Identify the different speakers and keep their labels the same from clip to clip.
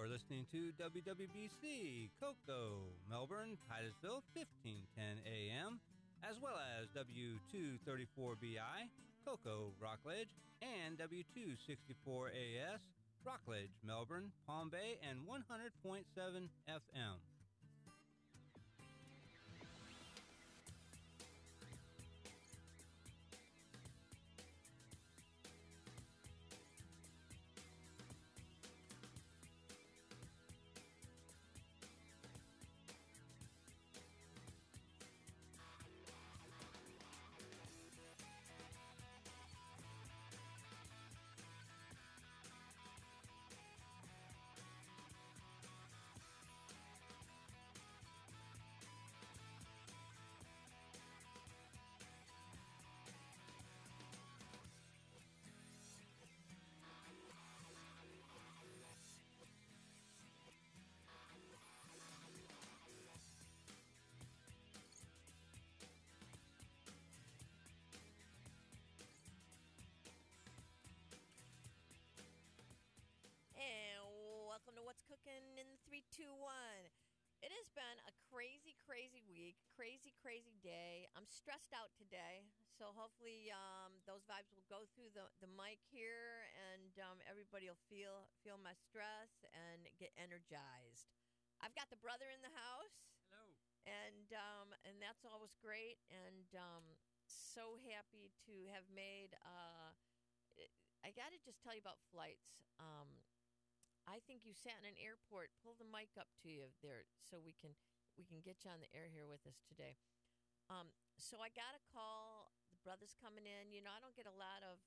Speaker 1: listening to WWBC, Cocoa, Melbourne, Titusville, 1510 AM, as well as W234BI, Cocoa, Rockledge, and W264AS, Rockledge, Melbourne, Palm Bay, and 100.7 FM.
Speaker 2: And welcome to What's Cooking in 321. It has been a crazy, crazy week, crazy day. I'm stressed out today, so hopefully those vibes will go through the mic here, and everybody will feel my stress and get energized. I've got the brother in the house.
Speaker 3: Hello.
Speaker 2: And that's always great, and so happy to have made. I got to just tell you about flights. I think you sat in an airport. Pull the mic up to you there so we can get you on the air here with us today. So I got a call. The brother's coming in. You know, I don't get a lot of.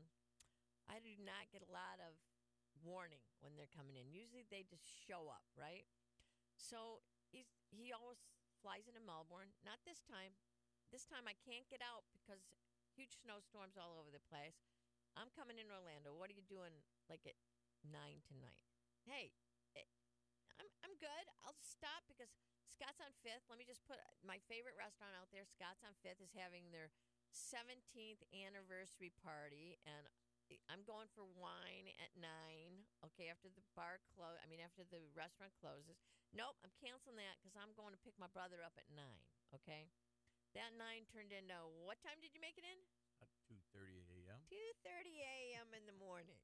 Speaker 2: I do not get a lot of warning when they're coming in. Usually they just show up, right? So he always flies into Melbourne. Not this time. This time I can't get out because huge snowstorms all over the place. I'm coming in Orlando. What are you doing like at 9 tonight? Hey, I'm good. I'll stop because Scott's on 5th. Let me just put my favorite restaurant out there. Scott's on 5th is having their 17th anniversary party, and I'm going for wine at 9. Okay, after the after the restaurant closes. Nope, I'm canceling that because I'm going to pick my brother up at 9. Okay, that 9 turned into what time did you make it in?
Speaker 3: At 2:30 a.m.
Speaker 2: 2:30 a.m. in the morning.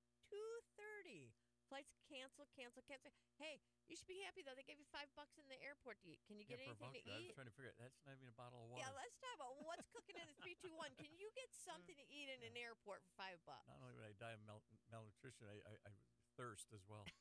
Speaker 2: 2:30. Flights cancel. Hey, you should be happy, though. They gave you $5 in the airport to eat. Can you get anything to eat?
Speaker 3: I was trying to figure out. That's not even a bottle of water.
Speaker 2: Yeah, let's talk about what's cooking in the 321. Can you get something to eat in an airport for $5?
Speaker 3: Not only would I die of malnutrition, I thirst as well.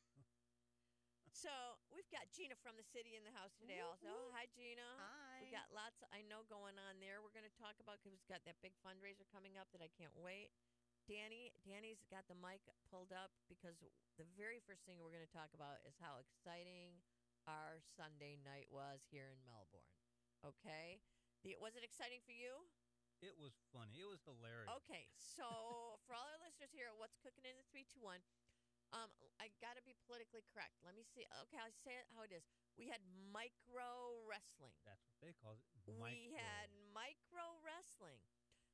Speaker 2: So we've got Gina from the city in the house today also. Hi, Gina.
Speaker 4: Hi.
Speaker 2: We got lots, going on there. We're going to talk about, because we've got that big fundraiser coming up that I can't wait. Danny's got the mic pulled up because the very first thing we're going to talk about is how exciting our Sunday night was here in Melbourne. Okay? Was it exciting for you?
Speaker 1: It was funny. It was hilarious.
Speaker 2: Okay, so for all our listeners here at What's Cooking in the 321, I got to be politically correct. Let me see. Okay, I'll say it how it is. We had micro wrestling.
Speaker 1: That's what they call it.
Speaker 2: We had micro wrestling.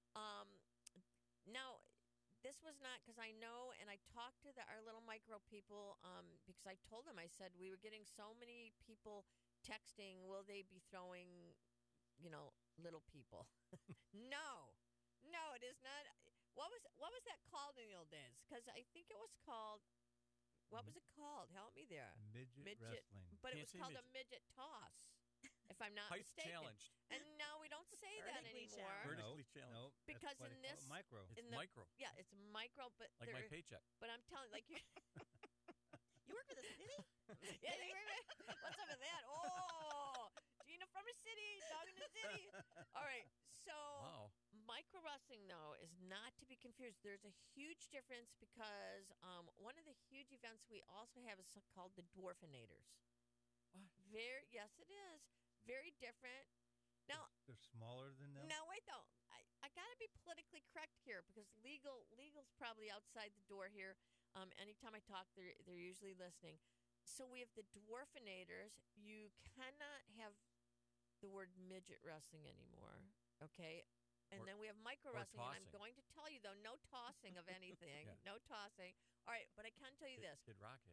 Speaker 2: Now, this was not, because I know, and I talked to our little micro people, because I told them, I said, we were getting so many people texting, will they be throwing, little people? No, it is not. What was that called in the old days? Because I think it was called, what was it called? Help me there.
Speaker 1: Midget wrestling.
Speaker 2: But it was called a midget toss. If I'm not mistaken.
Speaker 3: Challenged.
Speaker 2: And now we don't say that anymore.
Speaker 3: Vertically challenged.
Speaker 1: No,
Speaker 2: because in this
Speaker 1: micro.
Speaker 3: It's micro.
Speaker 2: Yeah, it's micro, but
Speaker 3: like my paycheck.
Speaker 2: But I'm telling you,
Speaker 4: You work for the city?
Speaker 2: Yeah, what's up with that? Oh, Gina from the city, dog in the city. All right, so micro wrestling, though, is not to be confused. There's a huge difference because one of the huge events we also have is called the Dwarfinators.
Speaker 3: What?
Speaker 2: Yes, it is. Very different. Now
Speaker 1: they're smaller than them.
Speaker 2: Now wait though, I got to be politically correct here because legal's probably outside the door here. Anytime I talk, they're usually listening. So we have the Dwarfinators. You cannot have the word midget wrestling anymore. Okay. And then we have micro wrestling. And I'm going to tell you, though, no tossing of anything. No tossing. All right, but I can tell you this.
Speaker 3: Kid Rock has that.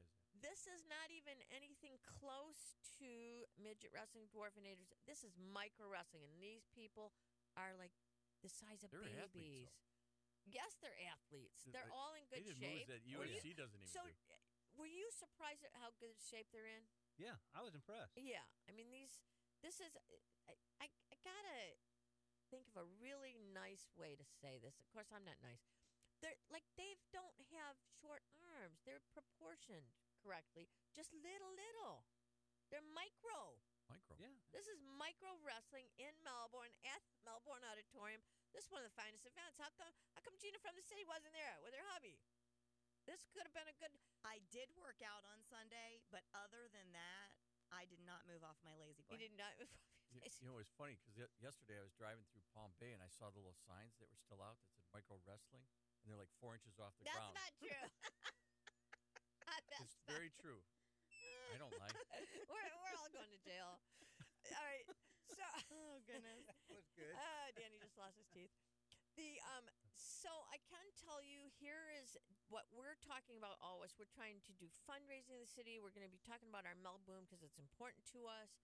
Speaker 2: This is not even anything close to midget wrestling, dwarfinator. This is micro wrestling, and these people are like the size of
Speaker 3: They're athletes,
Speaker 2: babies.
Speaker 3: though.
Speaker 2: Yes, they're athletes. They're
Speaker 3: They-
Speaker 2: all in
Speaker 3: They
Speaker 2: good
Speaker 3: did
Speaker 2: shape.
Speaker 3: moves that
Speaker 2: Were you-
Speaker 3: UFC doesn't even
Speaker 2: So,
Speaker 3: do.
Speaker 2: were you surprised at how good shape they're in?
Speaker 1: Yeah, I was impressed.
Speaker 2: Yeah, I mean this is I gotta think of a really nice way to say this. Of course, I'm not nice. They're like they don't have short arms. They're proportioned correctly, just little. They're micro.
Speaker 3: Micro.
Speaker 1: Yeah.
Speaker 2: This is micro wrestling in Melbourne at the Melbourne Auditorium. This is one of the finest events. How come Gina from the city wasn't there with her hubby? This could have been a good.
Speaker 4: I did work out on Sunday, but other than that, I did not move off my lazy boy.
Speaker 2: You did not.
Speaker 3: You know, it was funny because yesterday I was driving through Palm Bay and I saw the little signs that were still out that said micro wrestling, and they're like 4 inches off the
Speaker 2: That's
Speaker 3: ground.
Speaker 2: not true.
Speaker 3: It's very true. I don't lie.
Speaker 2: We're all going to jail. All right. So.
Speaker 4: Oh goodness.
Speaker 1: That was good.
Speaker 2: Danny just lost his teeth. So I can tell you here is what we're talking about always. We're trying to do fundraising in the city. We're going to be talking about our Melboom because it's important to us.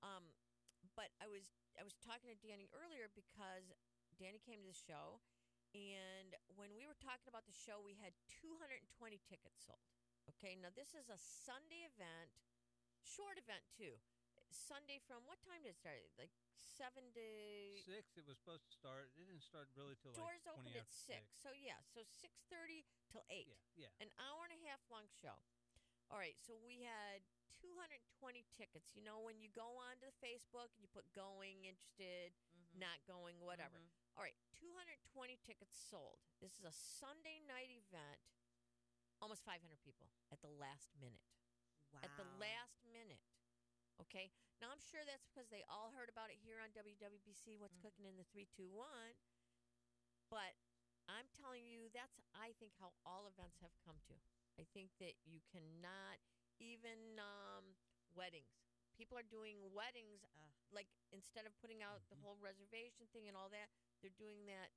Speaker 2: But I was talking to Danny earlier because Danny came to the show, and when we were talking about the show, we had 220 tickets sold. Okay, now this is a Sunday event, short event too. Sunday from what time did it start? Like 7 to
Speaker 1: 6. It was supposed to start. It didn't start really till
Speaker 2: doors
Speaker 1: like 20
Speaker 2: opened at
Speaker 1: after
Speaker 2: 6. So yeah, so 6:30 till 8.
Speaker 1: Yeah.
Speaker 2: An hour and a half long show. All right, so we had 220 tickets. You know, when you go onto the Facebook and you put going, interested, not going, whatever. All right, 220 tickets sold. This is a Sunday night event. Almost 500 people at the last minute.
Speaker 4: Wow.
Speaker 2: At the last minute. Okay? Now, I'm sure that's because they all heard about it here on WWBC, What's Cooking in the 321. But I'm telling you, that's, I think, how all events have come to. I think that you cannot, even weddings. People are doing weddings, like, instead of putting out the whole reservation thing and all that, they're doing that,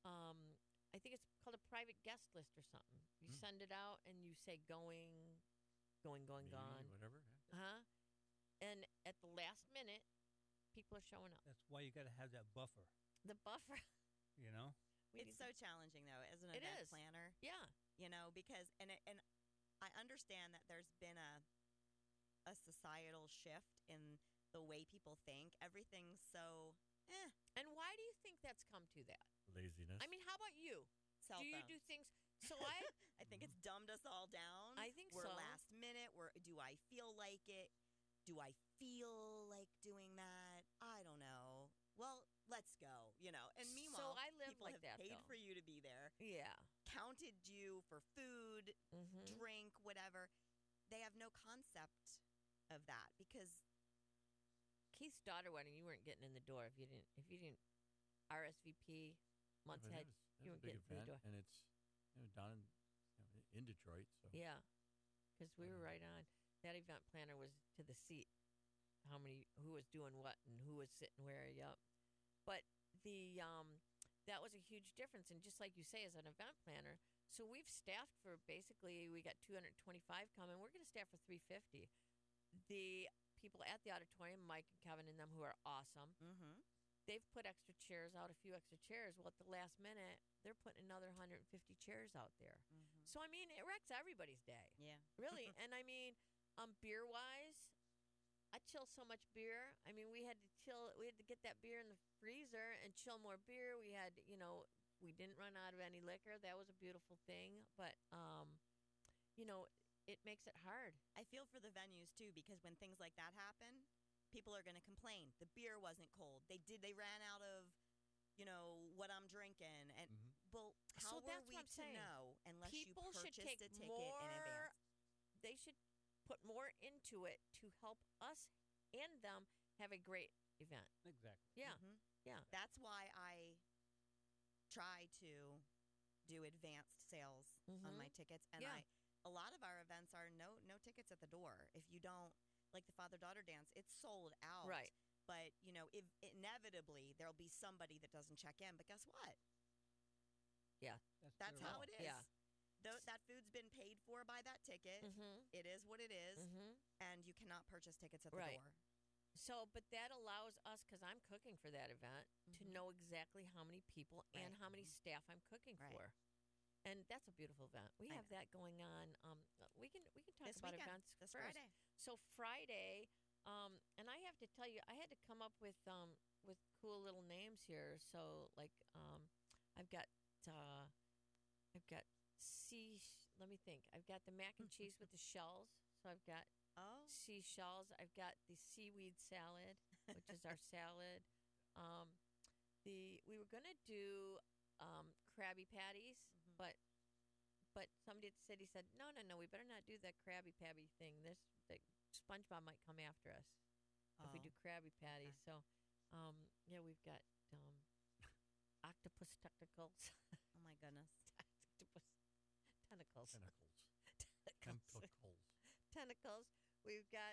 Speaker 2: I think it's called a private guest list or something. You send it out and you say going,
Speaker 3: Maybe,
Speaker 2: gone.
Speaker 3: whatever.
Speaker 2: Uh-huh. And at the last minute, people are showing up.
Speaker 1: That's why you got to have that buffer,
Speaker 2: The buffer.
Speaker 1: you know?
Speaker 4: It's so challenging though as an
Speaker 2: It
Speaker 4: event
Speaker 2: is.
Speaker 4: planner.
Speaker 2: Yeah.
Speaker 4: You know, because and I understand that there's been a societal shift in the way people think. Everything's so
Speaker 2: And why do you think that's come to that?
Speaker 3: Laziness.
Speaker 2: I mean, how about you?
Speaker 4: cell
Speaker 2: Do you
Speaker 4: phone.
Speaker 2: do things? So I
Speaker 4: I think it's dumbed us all down.
Speaker 2: I think
Speaker 4: we're
Speaker 2: so.
Speaker 4: last minute. Do I feel like it? Do I feel like doing that? I don't know. Well, let's go. You know. And meanwhile,
Speaker 2: I live
Speaker 4: people
Speaker 2: like
Speaker 4: have
Speaker 2: that,
Speaker 4: paid
Speaker 2: though.
Speaker 4: for you to be there,
Speaker 2: yeah.
Speaker 4: counted you for food,
Speaker 2: Mm-hmm.
Speaker 4: drink, whatever. They have no concept of that because
Speaker 2: Keith's daughter wedding, you weren't getting in the door if you didn't RSVP months
Speaker 3: But
Speaker 2: ahead.
Speaker 3: That's
Speaker 2: You
Speaker 3: a
Speaker 2: were
Speaker 3: big
Speaker 2: getting through the
Speaker 3: event, and it's down in Detroit. So
Speaker 2: Yeah, because we were right on. That event planner was to the seat. Who was doing what, and who was sitting where. Yep. But that was a huge difference. And just like you say, as an event planner, so we've staffed for basically we got 225 coming. We're going to staff for 350. The people at the auditorium, Mike and Kevin and them, who are awesome. They've put extra chairs out, a few extra chairs. Well, at the last minute, they're putting another 150 chairs out there. So, I mean, it wrecks everybody's day.
Speaker 4: yeah.
Speaker 2: Really. And, I mean, beer-wise, I chill so much beer. I mean, we had to get that beer in the freezer and chill more beer. We had, we didn't run out of any liquor. That was a beautiful thing. But, it makes it hard.
Speaker 4: I feel for the venues too because when things like that happen, people are going to complain. The beer wasn't cold. They ran out of, what I'm drinking. And well, how
Speaker 2: So
Speaker 4: were
Speaker 2: that's
Speaker 4: we
Speaker 2: what I'm
Speaker 4: to
Speaker 2: saying.
Speaker 4: know unless
Speaker 2: People
Speaker 4: you
Speaker 2: should
Speaker 4: purchased
Speaker 2: take
Speaker 4: a ticket
Speaker 2: more.
Speaker 4: in advance?
Speaker 2: They should put more into it to help us and them have a great event.
Speaker 1: Exactly.
Speaker 2: Yeah.
Speaker 4: Mhm.
Speaker 2: Yeah.
Speaker 4: That's why I try to do advanced sales on my tickets, and
Speaker 2: Yeah.
Speaker 4: a lot of our events are no tickets at the door. If you don't like the father-daughter dance, it's sold out.
Speaker 2: Right.
Speaker 4: But if inevitably there'll be somebody that doesn't check in. But guess what?
Speaker 2: Yeah.
Speaker 4: That's
Speaker 1: their
Speaker 4: how
Speaker 1: law.
Speaker 4: it is.
Speaker 2: Yeah.
Speaker 4: that food's been paid for by that ticket. It is what it is, and you cannot purchase tickets at the
Speaker 2: Right.
Speaker 4: door.
Speaker 2: So, but that allows us, because I'm cooking for that event, to know exactly how many people and
Speaker 4: Right.
Speaker 2: how many staff I'm cooking
Speaker 4: Right.
Speaker 2: for. And that's a beautiful event. We
Speaker 4: I
Speaker 2: have
Speaker 4: know.
Speaker 2: that going on. We can talk
Speaker 4: This
Speaker 2: about
Speaker 4: weekend,
Speaker 2: events
Speaker 4: this
Speaker 2: first.
Speaker 4: Friday.
Speaker 2: So Friday, and I have to tell you, I had to come up with cool little names here. So like, I've got uh, I've got let me think. I've got the mac and cheese with the shells. So I've got
Speaker 4: Oh,
Speaker 2: seashells. I've got the seaweed salad, which is our salad. We were gonna do Krabby Patties, but somebody at the city said no, we better not do that Krabby Patty thing. The SpongeBob might come after us if we do Krabby Patties. So yeah, we've got octopus tentacles.
Speaker 4: Oh my goodness.
Speaker 2: Octopus tentacles.
Speaker 3: Tentacles.
Speaker 2: Tentacles. We've got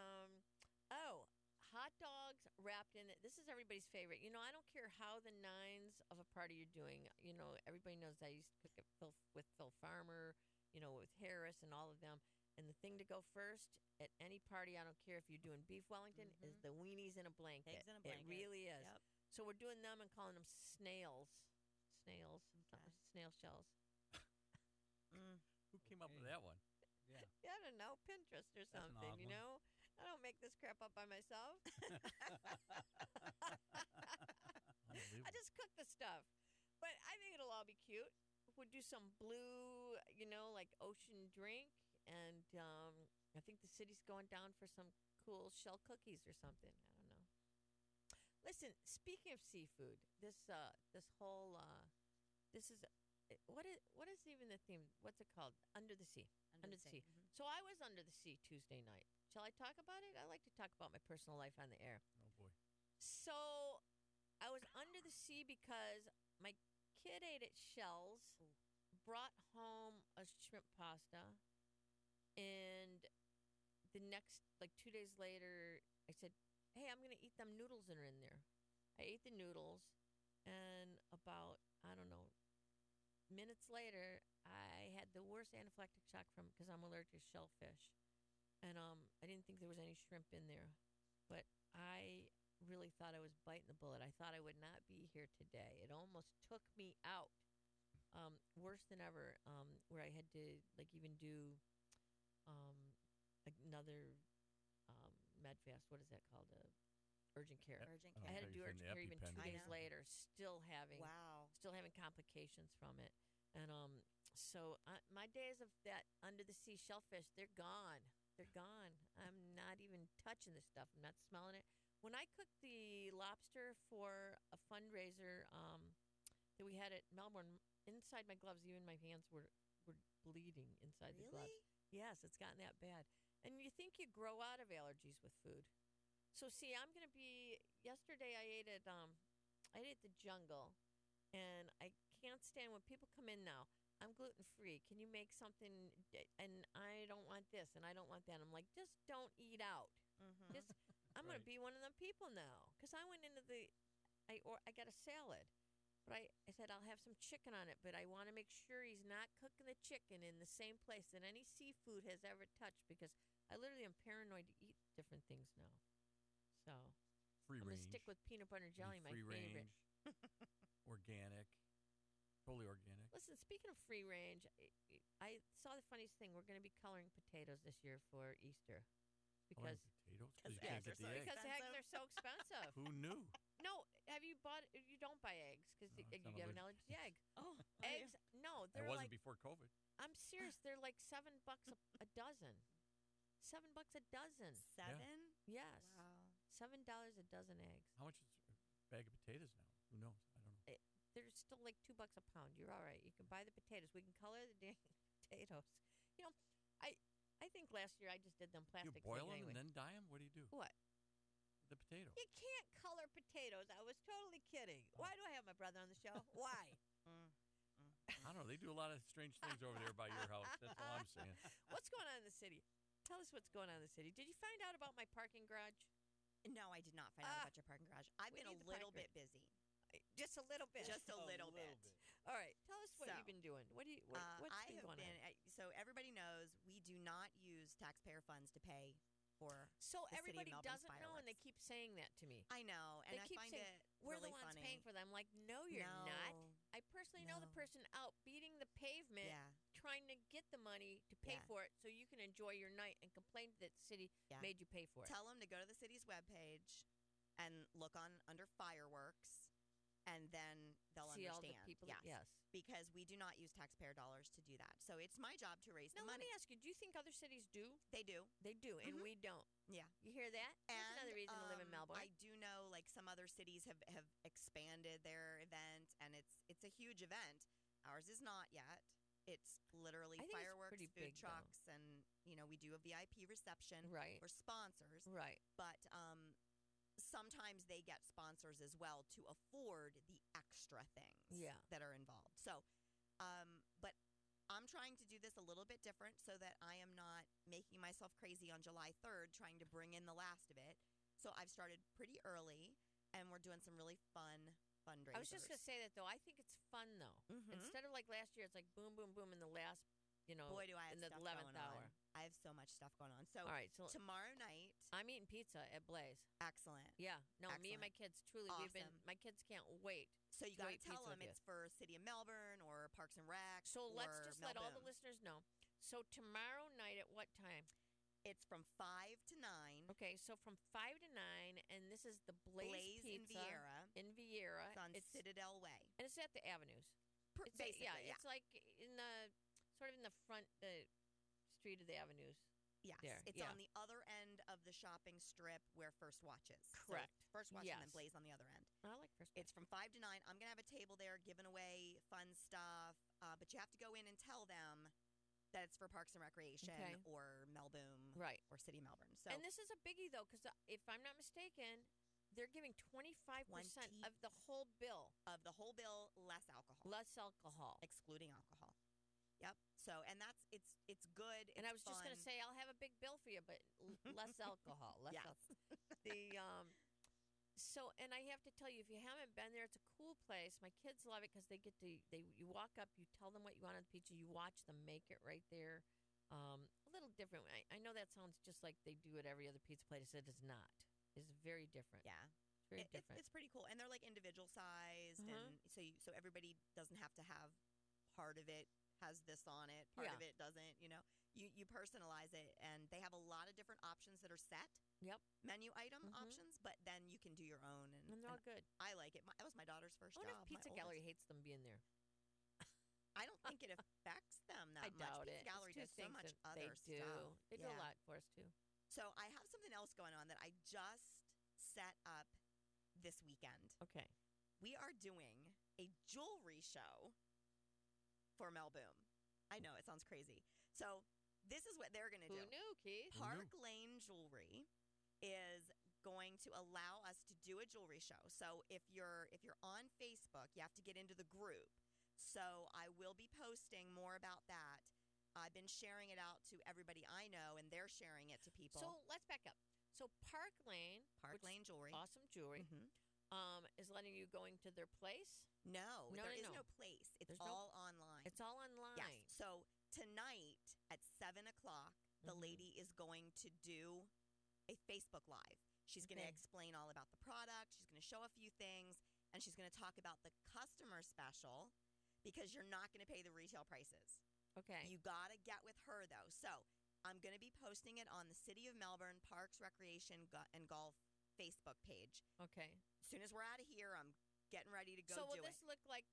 Speaker 2: hot dogs wrapped in it. This is everybody's favorite. I don't care how the nines of a party you're doing. Everybody knows I used to cook at with Phil Farmer, with Harris and all of them. And the thing to go first at any party, I don't care if you're doing beef Wellington, is the weenies in a blanket.
Speaker 4: Pigs in a blanket.
Speaker 2: It really is.
Speaker 4: Yep.
Speaker 2: So we're doing them and calling them snails. Snails.
Speaker 4: Okay.
Speaker 2: Snail shells.
Speaker 3: Who came up with that one?
Speaker 1: Yeah.
Speaker 2: I don't know, Pinterest or
Speaker 1: an
Speaker 2: something,
Speaker 1: odd one.
Speaker 2: I don't make this crap up by myself. I just cook the stuff. But I think it'll all be cute. We'll do some blue, like ocean drink. And I think the city's going down for some cool shell cookies or something. I don't know. Listen, speaking of seafood, this whole this is what is even the theme? What's it called? Under the sea. Under the sea. So I was under the sea Tuesday night. Shall I talk about it? I like to talk about my personal life on the air.
Speaker 3: Oh boy.
Speaker 2: So I was under the sea because my kid ate at Shell's, brought home a shrimp pasta, and the next, like 2 days later, I said, hey, I'm going to eat them noodles that are in there. I ate the noodles, and about, I don't know, minutes later, I had the worst anaphylactic shock because I'm allergic to shellfish. And I didn't think there was any shrimp in there. But I really thought I was biting the bullet. I thought I would not be here today. It almost took me out. Worse than ever, where I had to even do another MedFast. What is that called? Urgent care.
Speaker 4: Urgent
Speaker 2: I had
Speaker 4: care.
Speaker 2: to do urgent care even 2
Speaker 3: EpiPen.
Speaker 2: days
Speaker 4: I know.
Speaker 2: later, still having complications from it. And so my days of that under the sea shellfish, they're gone. They're gone. I'm not even touching the stuff. I'm not smelling it. When I cooked the lobster for a fundraiser that we had at Melbourne, inside my gloves, even my hands were bleeding inside the gloves.
Speaker 4: Really?
Speaker 2: Yes, it's gotten that bad. And you think you grow out of allergies with food. So see, I'm gonna be. Yesterday, I ate at the Jungle, and I can't stand when people come in now. I'm gluten free. Can you make something? And I don't want this, and I don't want that. I'm like, just don't eat out. Just, I'm gonna
Speaker 3: Right.
Speaker 2: be one of them people now. Because I went into I got a salad, but I said I'll have some chicken on it, but I want to make sure he's not cooking the chicken in the same place that any seafood has ever touched. Because I literally am paranoid to eat different things now. So
Speaker 3: Free
Speaker 2: I'm gonna
Speaker 3: range.
Speaker 2: stick with peanut butter and jelly, my
Speaker 3: free
Speaker 2: favorite.
Speaker 3: range. Organic. Totally organic.
Speaker 2: Listen, speaking of free range, I saw the funniest thing. We're going to be coloring potatoes this year for Easter
Speaker 3: Coloring
Speaker 2: because
Speaker 3: potatoes? 'Cause you
Speaker 4: Because
Speaker 3: can't
Speaker 4: eggs
Speaker 3: get
Speaker 4: are
Speaker 3: the
Speaker 4: so
Speaker 3: eggs.
Speaker 2: because eggs are so expensive.
Speaker 3: Who knew?
Speaker 2: No, have you bought? You don't buy eggs because
Speaker 3: No,
Speaker 2: you
Speaker 3: I'm
Speaker 2: have an
Speaker 3: allergic.
Speaker 2: allergy to egg.
Speaker 4: Oh,
Speaker 2: Eggs? No,
Speaker 3: I
Speaker 2: they're
Speaker 3: wasn't
Speaker 2: like.
Speaker 3: before COVID.
Speaker 2: I'm serious. They're like $7 a dozen. $7 a dozen.
Speaker 4: 7?
Speaker 2: Yes,
Speaker 4: Wow.
Speaker 2: $7 a dozen eggs.
Speaker 3: How much is a bag of potatoes now? Who knows? I don't know.
Speaker 2: They're still like $2 a pound. You're all right. You can buy the potatoes. We can color the dang potatoes. I think last year I just did them
Speaker 3: You
Speaker 2: plastic.
Speaker 3: boil
Speaker 2: thing
Speaker 3: them
Speaker 2: anyway.
Speaker 3: and then dye them? What do you do?
Speaker 2: What?
Speaker 3: The potato.
Speaker 2: You can't color potatoes. I was totally kidding. Why do I have my brother on the show? Why?
Speaker 3: I don't know. They do a lot of strange things over there by your house. That's all I'm saying.
Speaker 2: What's going on in the city? Tell us what's going on in the city. Did you find out about my parking garage?
Speaker 4: No, I did not find out about your parking garage. I've
Speaker 2: we
Speaker 4: been a
Speaker 2: need the
Speaker 4: little
Speaker 2: parking
Speaker 4: bit busy.
Speaker 2: Just a little bit.
Speaker 4: Just a little bit.
Speaker 2: All right. Tell us what
Speaker 4: So,
Speaker 2: you've been doing. What's
Speaker 4: I
Speaker 2: been
Speaker 4: have
Speaker 2: going
Speaker 4: so everybody knows we do not use taxpayer funds to pay for.
Speaker 2: So
Speaker 4: the City of
Speaker 2: everybody
Speaker 4: Melbourne's
Speaker 2: doesn't know, and they
Speaker 4: fireworks.
Speaker 2: keep saying that to me.
Speaker 4: I know, and
Speaker 2: They
Speaker 4: I
Speaker 2: keep
Speaker 4: find
Speaker 2: saying,
Speaker 4: it
Speaker 2: we're
Speaker 4: really
Speaker 2: the ones
Speaker 4: funny.
Speaker 2: paying for them. Like, no, you're not.
Speaker 4: No.
Speaker 2: I personally know the
Speaker 4: No.
Speaker 2: person out beating the pavement
Speaker 4: Yeah.
Speaker 2: trying to get the money to pay
Speaker 4: Yeah.
Speaker 2: for it so you can enjoy your night and complain that the city
Speaker 4: Yeah.
Speaker 2: made you pay for it.
Speaker 4: Tell them to go to the city's webpage and look on under fireworks, and then they'll
Speaker 2: See all
Speaker 4: understand.
Speaker 2: the people.
Speaker 4: Yes. Because we do not use taxpayer dollars to do that. So it's my job to raise
Speaker 2: Now,
Speaker 4: the
Speaker 2: let
Speaker 4: money.
Speaker 2: me ask you, do you think other cities do?
Speaker 4: They do.
Speaker 2: They do, and
Speaker 4: Mhm.
Speaker 2: we don't.
Speaker 4: Yeah.
Speaker 2: You hear that? That's
Speaker 4: And
Speaker 2: another reason to live in Melbourne.
Speaker 4: I do know like some other cities have expanded their event, and it's a huge event. Ours is not yet. It's literally
Speaker 2: I think it's
Speaker 4: fireworks,
Speaker 2: pretty
Speaker 4: food
Speaker 2: big, though.
Speaker 4: trucks, and we do a VIP reception.
Speaker 2: Right.
Speaker 4: We're sponsors,
Speaker 2: Right.
Speaker 4: but sometimes they get sponsors as well to afford the extra things
Speaker 2: Yeah.
Speaker 4: that are involved. So, but I'm trying to do this a little bit different so that I am not making myself crazy on July 3rd trying to bring in the last of it. So I've started pretty early, and we're doing some really fun fundraisers.
Speaker 2: I was just going to say that, though. I think it's fun, though.
Speaker 4: Mhm.
Speaker 2: Instead of like last year, it's like boom, boom, boom in the last,
Speaker 4: Boy, do I have
Speaker 2: in the
Speaker 4: stuff
Speaker 2: 11th
Speaker 4: going
Speaker 2: hour.
Speaker 4: on. I have so much stuff going on. So
Speaker 2: All right, so
Speaker 4: tomorrow night,
Speaker 2: I'm eating pizza at Blaze.
Speaker 4: excellent.
Speaker 2: Yeah, no, me and my
Speaker 4: Excellent.
Speaker 2: kids truly, we've been.
Speaker 4: Awesome.
Speaker 2: My kids can't wait.
Speaker 4: So you
Speaker 2: to
Speaker 4: got to
Speaker 2: eat
Speaker 4: tell
Speaker 2: pizza
Speaker 4: them
Speaker 2: with you.
Speaker 4: it's for City of Melbourne or Parks and Rec.
Speaker 2: So let's
Speaker 4: or
Speaker 2: just let all the
Speaker 4: Melbourne.
Speaker 2: listeners know. So tomorrow night at what time?
Speaker 4: It's from 5 to 9.
Speaker 2: Okay, so from 5 to 9, and this is the Blaze
Speaker 4: in
Speaker 2: Pizza
Speaker 4: Vieira.
Speaker 2: in Vieira.
Speaker 4: It's on Citadel Way.
Speaker 2: and it's at the Avenues. It's
Speaker 4: Basically,
Speaker 2: yeah,
Speaker 4: yeah.
Speaker 2: it's like in the sort of in the front street of the Avenues.
Speaker 4: Yes.
Speaker 2: there,
Speaker 4: It's
Speaker 2: yeah.
Speaker 4: on the other end of the shopping strip where First Watch is. So
Speaker 2: Correct.
Speaker 4: First Watch and then
Speaker 2: Yes.
Speaker 4: Blaze on the other end.
Speaker 2: I like first.
Speaker 4: It's from 5 to 9. I'm going to have a table there giving away fun stuff, but you have to go in and tell them that it's for Parks and Recreation
Speaker 2: Okay.
Speaker 4: or Melbourne
Speaker 2: Right.
Speaker 4: or City of Melbourne. So
Speaker 2: And this is a biggie though, because if I'm not mistaken, they're giving 25% of the whole bill,
Speaker 4: of the whole bill, less alcohol.
Speaker 2: less alcohol.
Speaker 4: Excluding alcohol. Yep. So, and it's good.
Speaker 2: And I
Speaker 4: it's
Speaker 2: was just going to
Speaker 4: fun.
Speaker 2: say, I'll have a big bill for you, but less alcohol. Less
Speaker 4: Yes.
Speaker 2: the So, and I have to tell you, if you haven't been there, it's a cool place. My kids love it because they get to you walk up, you tell them what you want on the pizza, you watch them make it right there. A little different. I know that sounds just like they do at every other pizza place. It is not. It's very different.
Speaker 4: Yeah.
Speaker 2: It's very different.
Speaker 4: It's pretty cool, and they're like individual sized,
Speaker 2: Uh-huh.
Speaker 4: and so everybody doesn't have to have part of it has this on it, part
Speaker 2: Yeah.
Speaker 4: of it doesn't. You personalize it, and they have a lot of different options that are set
Speaker 2: Yep.
Speaker 4: menu item
Speaker 2: Mhm.
Speaker 4: options, but then you can do your own,
Speaker 2: And they're all good.
Speaker 4: I like it. That was my daughter's first
Speaker 2: I wonder
Speaker 4: job.
Speaker 2: if Pizza
Speaker 4: my
Speaker 2: Gallery
Speaker 4: oldest.
Speaker 2: hates them being there.
Speaker 4: I don't think it affects them that
Speaker 2: I
Speaker 4: much.
Speaker 2: doubt
Speaker 4: Pizza
Speaker 2: it.
Speaker 4: Gallery
Speaker 2: It's two
Speaker 4: does so
Speaker 2: things
Speaker 4: much
Speaker 2: that
Speaker 4: other
Speaker 2: they do.
Speaker 4: stuff.
Speaker 2: They do a
Speaker 4: Yeah.
Speaker 2: lot for us too.
Speaker 4: So I have something else going on that I just set up this weekend.
Speaker 2: Okay.
Speaker 4: We are doing a jewelry show for Melbourne. I know, it sounds crazy. So this is what they're going to
Speaker 2: Who
Speaker 4: do.
Speaker 2: knew, Keith?
Speaker 3: Who
Speaker 4: Park
Speaker 3: knew?
Speaker 4: Lane Jewelry is going to allow us to do a jewelry show. So if you're on Facebook, you have to get into the group. So I will be posting more about that. I've been sharing it out to everybody I know, and they're sharing it to people.
Speaker 2: So let's back up. So Park Lane,
Speaker 4: Park
Speaker 2: which is
Speaker 4: Lane Jewelry.
Speaker 2: awesome jewelry,
Speaker 4: Mhm.
Speaker 2: is letting you go into their place.
Speaker 4: No,
Speaker 2: No,
Speaker 4: there
Speaker 2: no,
Speaker 4: is
Speaker 2: no.
Speaker 4: no place. It's
Speaker 2: There's no-
Speaker 4: all online.
Speaker 2: It's all online.
Speaker 4: Yes. So tonight at 7:00, the
Speaker 2: Mhm.
Speaker 4: lady is going to do a Facebook Live. She's going to
Speaker 2: Okay.
Speaker 4: explain all about the product. She's going to show a few things, and she's going to talk about the customer special because you're not going to pay the retail prices.
Speaker 2: Okay.
Speaker 4: You got to get with her, though. So I'm going to be posting it on the City of Melbourne Parks, Recreation, and Golf Facebook page.
Speaker 2: Okay.
Speaker 4: As soon as we're out of here, I'm getting ready to go
Speaker 2: So will
Speaker 4: do
Speaker 2: this
Speaker 4: it.
Speaker 2: look like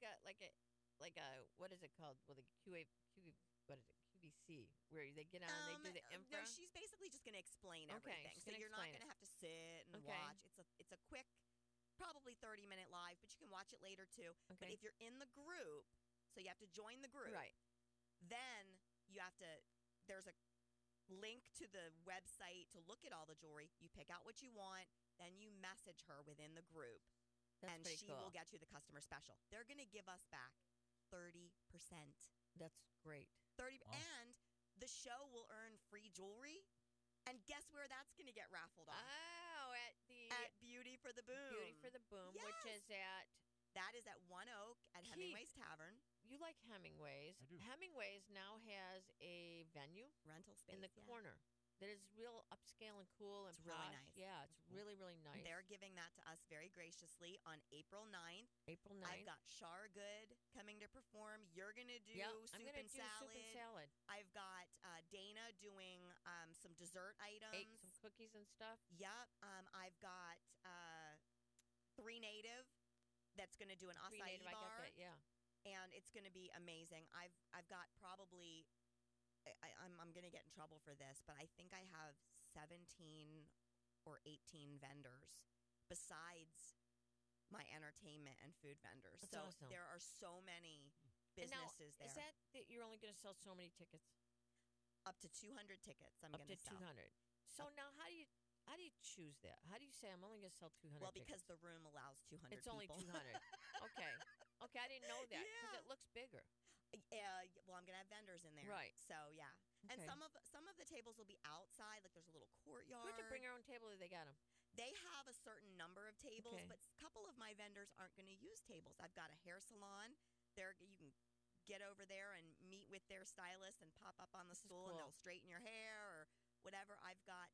Speaker 2: a what is it called? Well, the what is it? QVC, where they get on and they do the info.
Speaker 4: No, she's basically just going to explain
Speaker 2: Okay,
Speaker 4: everything.
Speaker 2: she's
Speaker 4: So
Speaker 2: gonna
Speaker 4: you're not
Speaker 2: explain
Speaker 4: going to
Speaker 2: it.
Speaker 4: have to sit and
Speaker 2: Okay.
Speaker 4: watch. It's a quick, probably 30-minute live, but you can watch it later too. But
Speaker 2: Okay.
Speaker 4: if you're in the group, so you have to join the group.
Speaker 2: Right.
Speaker 4: Then you have to. There's a link to the website to look at all the jewelry. You pick out what you want, then you message her within the group,
Speaker 2: That's
Speaker 4: and
Speaker 2: pretty
Speaker 4: she
Speaker 2: cool.
Speaker 4: will get you the customer special. They're going to give us back 30%.
Speaker 2: That's great.
Speaker 4: 30
Speaker 3: Wow.
Speaker 4: and the show will earn free jewelry, and guess where that's going to get raffled off?
Speaker 2: Oh, at the
Speaker 4: At Beauty for the Boom.
Speaker 2: Beauty for the Boom, which
Speaker 4: Yes.
Speaker 2: is at
Speaker 4: That is at One Oak at
Speaker 2: Keith.
Speaker 4: Hemingway's Tavern.
Speaker 2: you like Hemingway's.
Speaker 3: I do.
Speaker 2: Hemingway's now has a venue
Speaker 4: Rental space
Speaker 2: in the
Speaker 4: yeah.
Speaker 2: corner that is real upscale and cool and
Speaker 4: It's really
Speaker 2: posh.
Speaker 4: nice.
Speaker 2: Yeah, it's really, really nice.
Speaker 4: They're giving that to us very graciously on April 9th.
Speaker 2: April 9th.
Speaker 4: I've got Char Good coming to perform. You're going to do
Speaker 2: Yep,
Speaker 4: soup,
Speaker 2: I'm gonna
Speaker 4: and
Speaker 2: do
Speaker 4: salad.
Speaker 2: soup and salad.
Speaker 4: I've got Dana doing some dessert items.
Speaker 2: Ate some cookies and stuff.
Speaker 4: Yep. I've got 3 Native that's going to do an
Speaker 2: Three
Speaker 4: acai
Speaker 2: native, I got
Speaker 4: bar.
Speaker 2: that, yeah.
Speaker 4: And it's going to be amazing. I've got probably I'm going to get in trouble for this, but I think I have 17 or 18 vendors besides my entertainment and food vendors.
Speaker 2: That's
Speaker 4: so
Speaker 2: awesome.
Speaker 4: there are so many
Speaker 2: And now,
Speaker 4: businesses
Speaker 2: is
Speaker 4: there.
Speaker 2: that you're only going to sell so many tickets?
Speaker 4: Up to 200 tickets I'm
Speaker 2: Up
Speaker 4: going
Speaker 2: to
Speaker 4: to sell.
Speaker 2: 200. So now how do you choose that? How do you say I'm only going to sell 200
Speaker 4: Well,
Speaker 2: tickets?
Speaker 4: because the room allows 200
Speaker 2: it's only
Speaker 4: people.
Speaker 2: 200. Okay. Okay, I didn't know that because
Speaker 4: Yeah.
Speaker 2: it looks bigger.
Speaker 4: Well, I'm going to have vendors in there.
Speaker 2: Right.
Speaker 4: So, yeah. And
Speaker 2: Okay.
Speaker 4: some of the tables will be outside, like there's a little courtyard.
Speaker 2: We have to bring our own table if they got them.
Speaker 4: They have a certain number of tables,
Speaker 2: Okay.
Speaker 4: but a couple of my vendors aren't going to use tables. I've got a hair salon. You can get over there and meet with their stylist and pop up on the
Speaker 2: This is
Speaker 4: stool and
Speaker 2: cool.
Speaker 4: they'll straighten your hair or whatever. I've got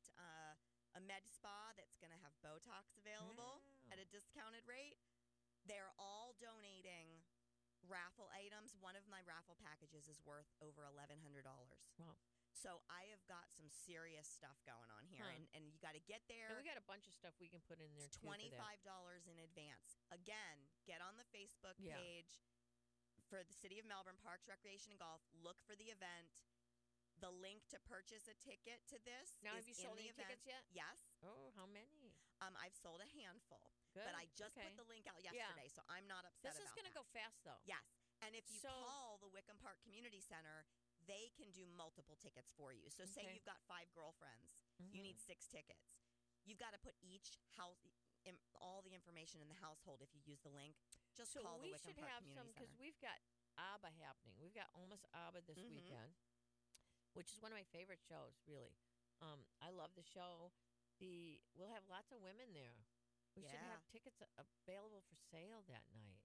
Speaker 4: a med spa that's going to have Botox available at a discounted rate. They're all donating raffle items. One of my raffle packages is worth over $1,100.
Speaker 2: Wow.
Speaker 4: So I have got some serious stuff going on here,
Speaker 2: Huh.
Speaker 4: and you got to get there.
Speaker 2: And we got a bunch of stuff we can put in there
Speaker 4: It's
Speaker 2: too for that.
Speaker 4: $25 in advance. Again, get on the Facebook
Speaker 2: Yeah.
Speaker 4: page for the City of Melbourne Parks, Recreation, and Golf. Look for the event. The link to purchase a ticket to this
Speaker 2: Now,
Speaker 4: is
Speaker 2: have you
Speaker 4: in
Speaker 2: sold
Speaker 4: the
Speaker 2: any
Speaker 4: event.
Speaker 2: tickets yet?
Speaker 4: Yes.
Speaker 2: Oh, how many?
Speaker 4: I've sold a handful,
Speaker 2: Good.
Speaker 4: but I just
Speaker 2: okay.
Speaker 4: put the link out
Speaker 2: Yeah.
Speaker 4: yesterday, so I'm not upset
Speaker 2: This is
Speaker 4: about
Speaker 2: going to
Speaker 4: that.
Speaker 2: go fast, though.
Speaker 4: Yes. And if you
Speaker 2: So-
Speaker 4: call the Wickham Park Community Center, they can do multiple tickets for you. So say
Speaker 2: Okay.
Speaker 4: you've got 5 girlfriends, you need 6 tickets. You've got to put each house, all the information in the household if you use the link. Just
Speaker 2: So
Speaker 4: call the
Speaker 2: we
Speaker 4: Wickham
Speaker 2: should
Speaker 4: Park
Speaker 2: have
Speaker 4: Community
Speaker 2: some because
Speaker 4: Center.
Speaker 2: we've got ABBA happening. We've got Almost ABBA this
Speaker 4: Mhm.
Speaker 2: weekend, which is one of my favorite shows. Really, I love the show. We'll have lots of women there. We should
Speaker 4: Yeah.
Speaker 2: have tickets available for sale that night.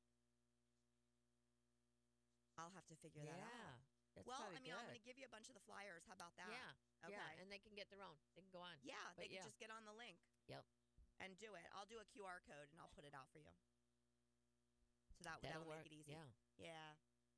Speaker 4: I'll have to figure that out.
Speaker 2: That's
Speaker 4: Well,
Speaker 2: probably
Speaker 4: I mean, I'm going
Speaker 2: good.
Speaker 4: to give you a bunch of the flyers. How about that?
Speaker 2: Yeah,
Speaker 4: Okay.
Speaker 2: yeah, and they can get their own. They can go on.
Speaker 4: Yeah, they
Speaker 2: But
Speaker 4: can
Speaker 2: yeah.
Speaker 4: just get on the link.
Speaker 2: Yep.
Speaker 4: And do it. I'll do a QR code and I'll put it out for you. So that'll
Speaker 2: That'll
Speaker 4: make
Speaker 2: work.
Speaker 4: it easy.
Speaker 2: Yeah,
Speaker 4: Yeah.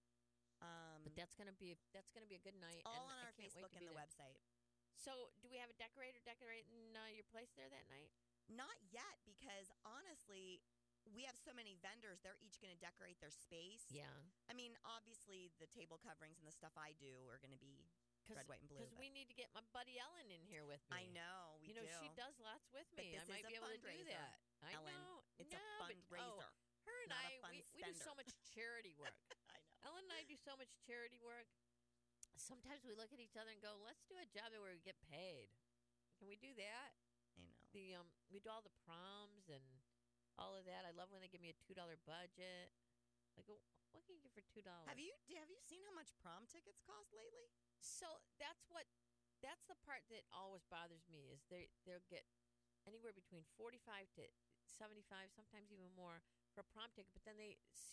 Speaker 2: but that's gonna be a good night.
Speaker 4: all
Speaker 2: and
Speaker 4: on
Speaker 2: I
Speaker 4: our
Speaker 2: can't wait
Speaker 4: Facebook
Speaker 2: to
Speaker 4: and
Speaker 2: be
Speaker 4: the
Speaker 2: there.
Speaker 4: website.
Speaker 2: So, do we have a decorator decorating your place there that night?
Speaker 4: Not yet, because honestly, we have so many vendors. They're each going to decorate their space.
Speaker 2: Yeah,
Speaker 4: I mean, obviously, the table coverings and the stuff I do are going to be red, white, and blue.
Speaker 2: because we need to get my buddy Ellen in here with me.
Speaker 4: I know we
Speaker 2: you know,
Speaker 4: do.
Speaker 2: she does lots with
Speaker 4: But
Speaker 2: me.
Speaker 4: this
Speaker 2: I might
Speaker 4: is a
Speaker 2: be able to do
Speaker 4: fundraiser,
Speaker 2: that. I
Speaker 4: Ellen.
Speaker 2: know.
Speaker 4: It's
Speaker 2: no,
Speaker 4: a
Speaker 2: but,
Speaker 4: fundraiser.
Speaker 2: her and
Speaker 4: not a
Speaker 2: I,
Speaker 4: fun
Speaker 2: we do so
Speaker 4: spender.
Speaker 2: much charity work.
Speaker 4: I know.
Speaker 2: Ellen and I do so much charity work. Sometimes we look at each other and go, "Let's do a job where we get paid. Can we do that?"
Speaker 4: I know.
Speaker 2: We do all the proms and all of that. I love when they give me a $2 budget. Like, what can you get for $2?
Speaker 4: Have you seen how much prom tickets cost lately?
Speaker 2: So that's the part that always bothers me is they'll get anywhere between 45 to 75, sometimes even more for a prom ticket. But then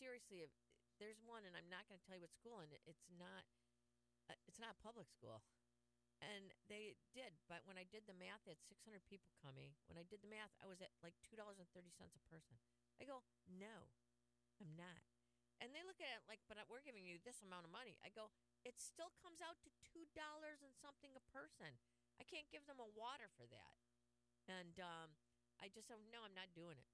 Speaker 2: there's one, and I'm not going to tell you what school, and it's not a public school. And they did, but when I did the math, they had 600 people coming. When I did the math, I was at like $2.30 a person. I go, no, I'm not. And they look at it like, but we're giving you this amount of money. I go, it still comes out to $2 and something a person. I can't give them a water for that. And I just said, no, I'm not doing it.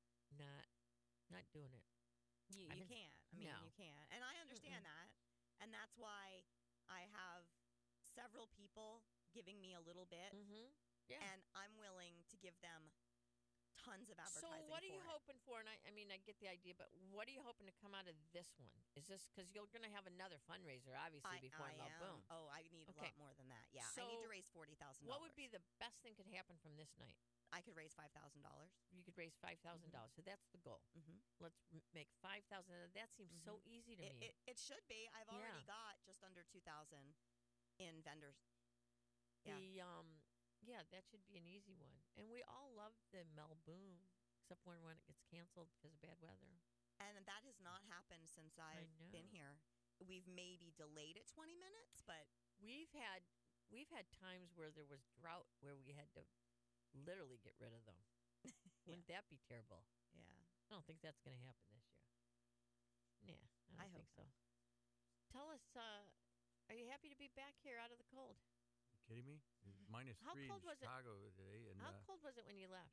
Speaker 2: Not doing it.
Speaker 4: You
Speaker 2: I mean,
Speaker 4: can't. I mean,
Speaker 2: no.
Speaker 4: you can't. And I understand that. And that's why I have several people giving me a little bit.
Speaker 2: Mm-hmm. Yeah.
Speaker 4: And I'm willing to give them tons of
Speaker 2: So
Speaker 4: advertising
Speaker 2: what are you
Speaker 4: for it.
Speaker 2: hoping for? And I mean, I get the idea, but what are you hoping to come out of this one? Is this because you're going to have another fundraiser, obviously, before
Speaker 4: I am.
Speaker 2: Boom?
Speaker 4: Oh, I need a
Speaker 2: Okay.
Speaker 4: lot more than that. Yeah, I need
Speaker 2: So
Speaker 4: to raise $40,000.
Speaker 2: What would be the best thing could happen from this night?
Speaker 4: I could raise $5,000.
Speaker 2: You could raise $5,000. So that's the goal.
Speaker 4: Mm-hmm.
Speaker 2: Let's make 5,000. That seems so easy to me.
Speaker 4: It should be. I've already
Speaker 2: Yeah.
Speaker 4: got just under 2,000 in vendors. Yeah.
Speaker 2: Yeah, that should be an easy one. And we all love the Mel Boom, except when it gets canceled because of bad weather.
Speaker 4: And that has not happened since I've been
Speaker 2: know.
Speaker 4: here. we've maybe delayed it 20 minutes, but
Speaker 2: We've had times where there was drought where we had to literally get rid of them. Wouldn't that be terrible?
Speaker 4: yeah.
Speaker 2: I don't think that's going to happen this year. Yeah, I
Speaker 4: I
Speaker 2: don't
Speaker 4: hope
Speaker 2: think so. Tell us, are you happy to be back here out of the cold?
Speaker 3: You kidding me? It was minus
Speaker 2: How
Speaker 3: 3
Speaker 2: cold
Speaker 3: in
Speaker 2: was it?
Speaker 3: Chicago today, and
Speaker 2: How cold was it when you left?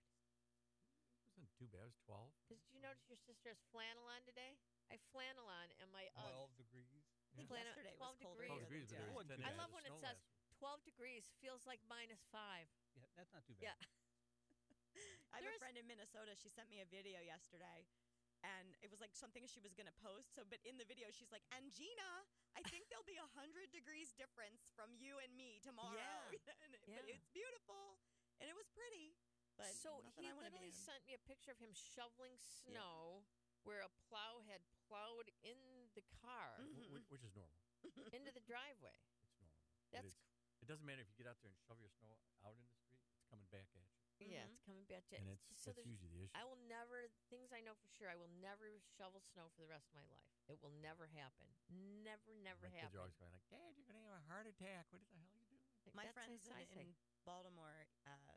Speaker 3: it wasn't too bad. It was 12.
Speaker 2: Because did you notice your sister has flannel on today? I flannel on and my
Speaker 1: 12 degrees.
Speaker 3: Yeah.
Speaker 2: Flannel-
Speaker 4: Yesterday
Speaker 2: 12
Speaker 4: was colder.
Speaker 2: degrees.
Speaker 3: 12 degrees, but there was
Speaker 1: Wasn't
Speaker 3: 10
Speaker 1: too
Speaker 2: I
Speaker 3: inches
Speaker 1: bad.
Speaker 2: love
Speaker 3: of
Speaker 2: when it
Speaker 3: snow
Speaker 2: says
Speaker 3: last week.
Speaker 2: 12 degrees feels like -5.
Speaker 1: Yeah, that's not too bad.
Speaker 2: Yeah.
Speaker 4: I have
Speaker 2: There's-
Speaker 4: a friend in Minnesota. She sent me a video yesterday, and it was like something she was going to post. So, but in the video, she's like, "And Gina, I think there'll be 100 degrees difference from you and me tomorrow."
Speaker 2: Yeah.
Speaker 4: But
Speaker 2: Yeah.
Speaker 4: it's beautiful, and it was pretty. But
Speaker 2: So
Speaker 4: nothing
Speaker 2: he
Speaker 4: I wanna be
Speaker 2: literally
Speaker 4: in.
Speaker 2: sent me a picture of him shoveling snow where a plow had plowed in the car
Speaker 3: Which is normal.
Speaker 2: into the driveway.
Speaker 3: It's normal.
Speaker 2: That's
Speaker 3: It doesn't matter if you get out there and shove your snow out in the street. It's coming back at you.
Speaker 2: Yeah,
Speaker 4: Mhm.
Speaker 2: it's coming back to
Speaker 3: And
Speaker 2: so
Speaker 3: that's
Speaker 2: there's-
Speaker 3: usually the issue.
Speaker 2: I will never, things I know for sure, I will never shovel snow for the rest of my life. It will never happen. Never, never
Speaker 3: My kids
Speaker 2: happen.
Speaker 3: are always going like, "Dad, you're going to have a heart attack. What the hell are you doing?"
Speaker 2: Like,
Speaker 4: My
Speaker 2: that's
Speaker 4: friends
Speaker 2: what I say.
Speaker 4: in Baltimore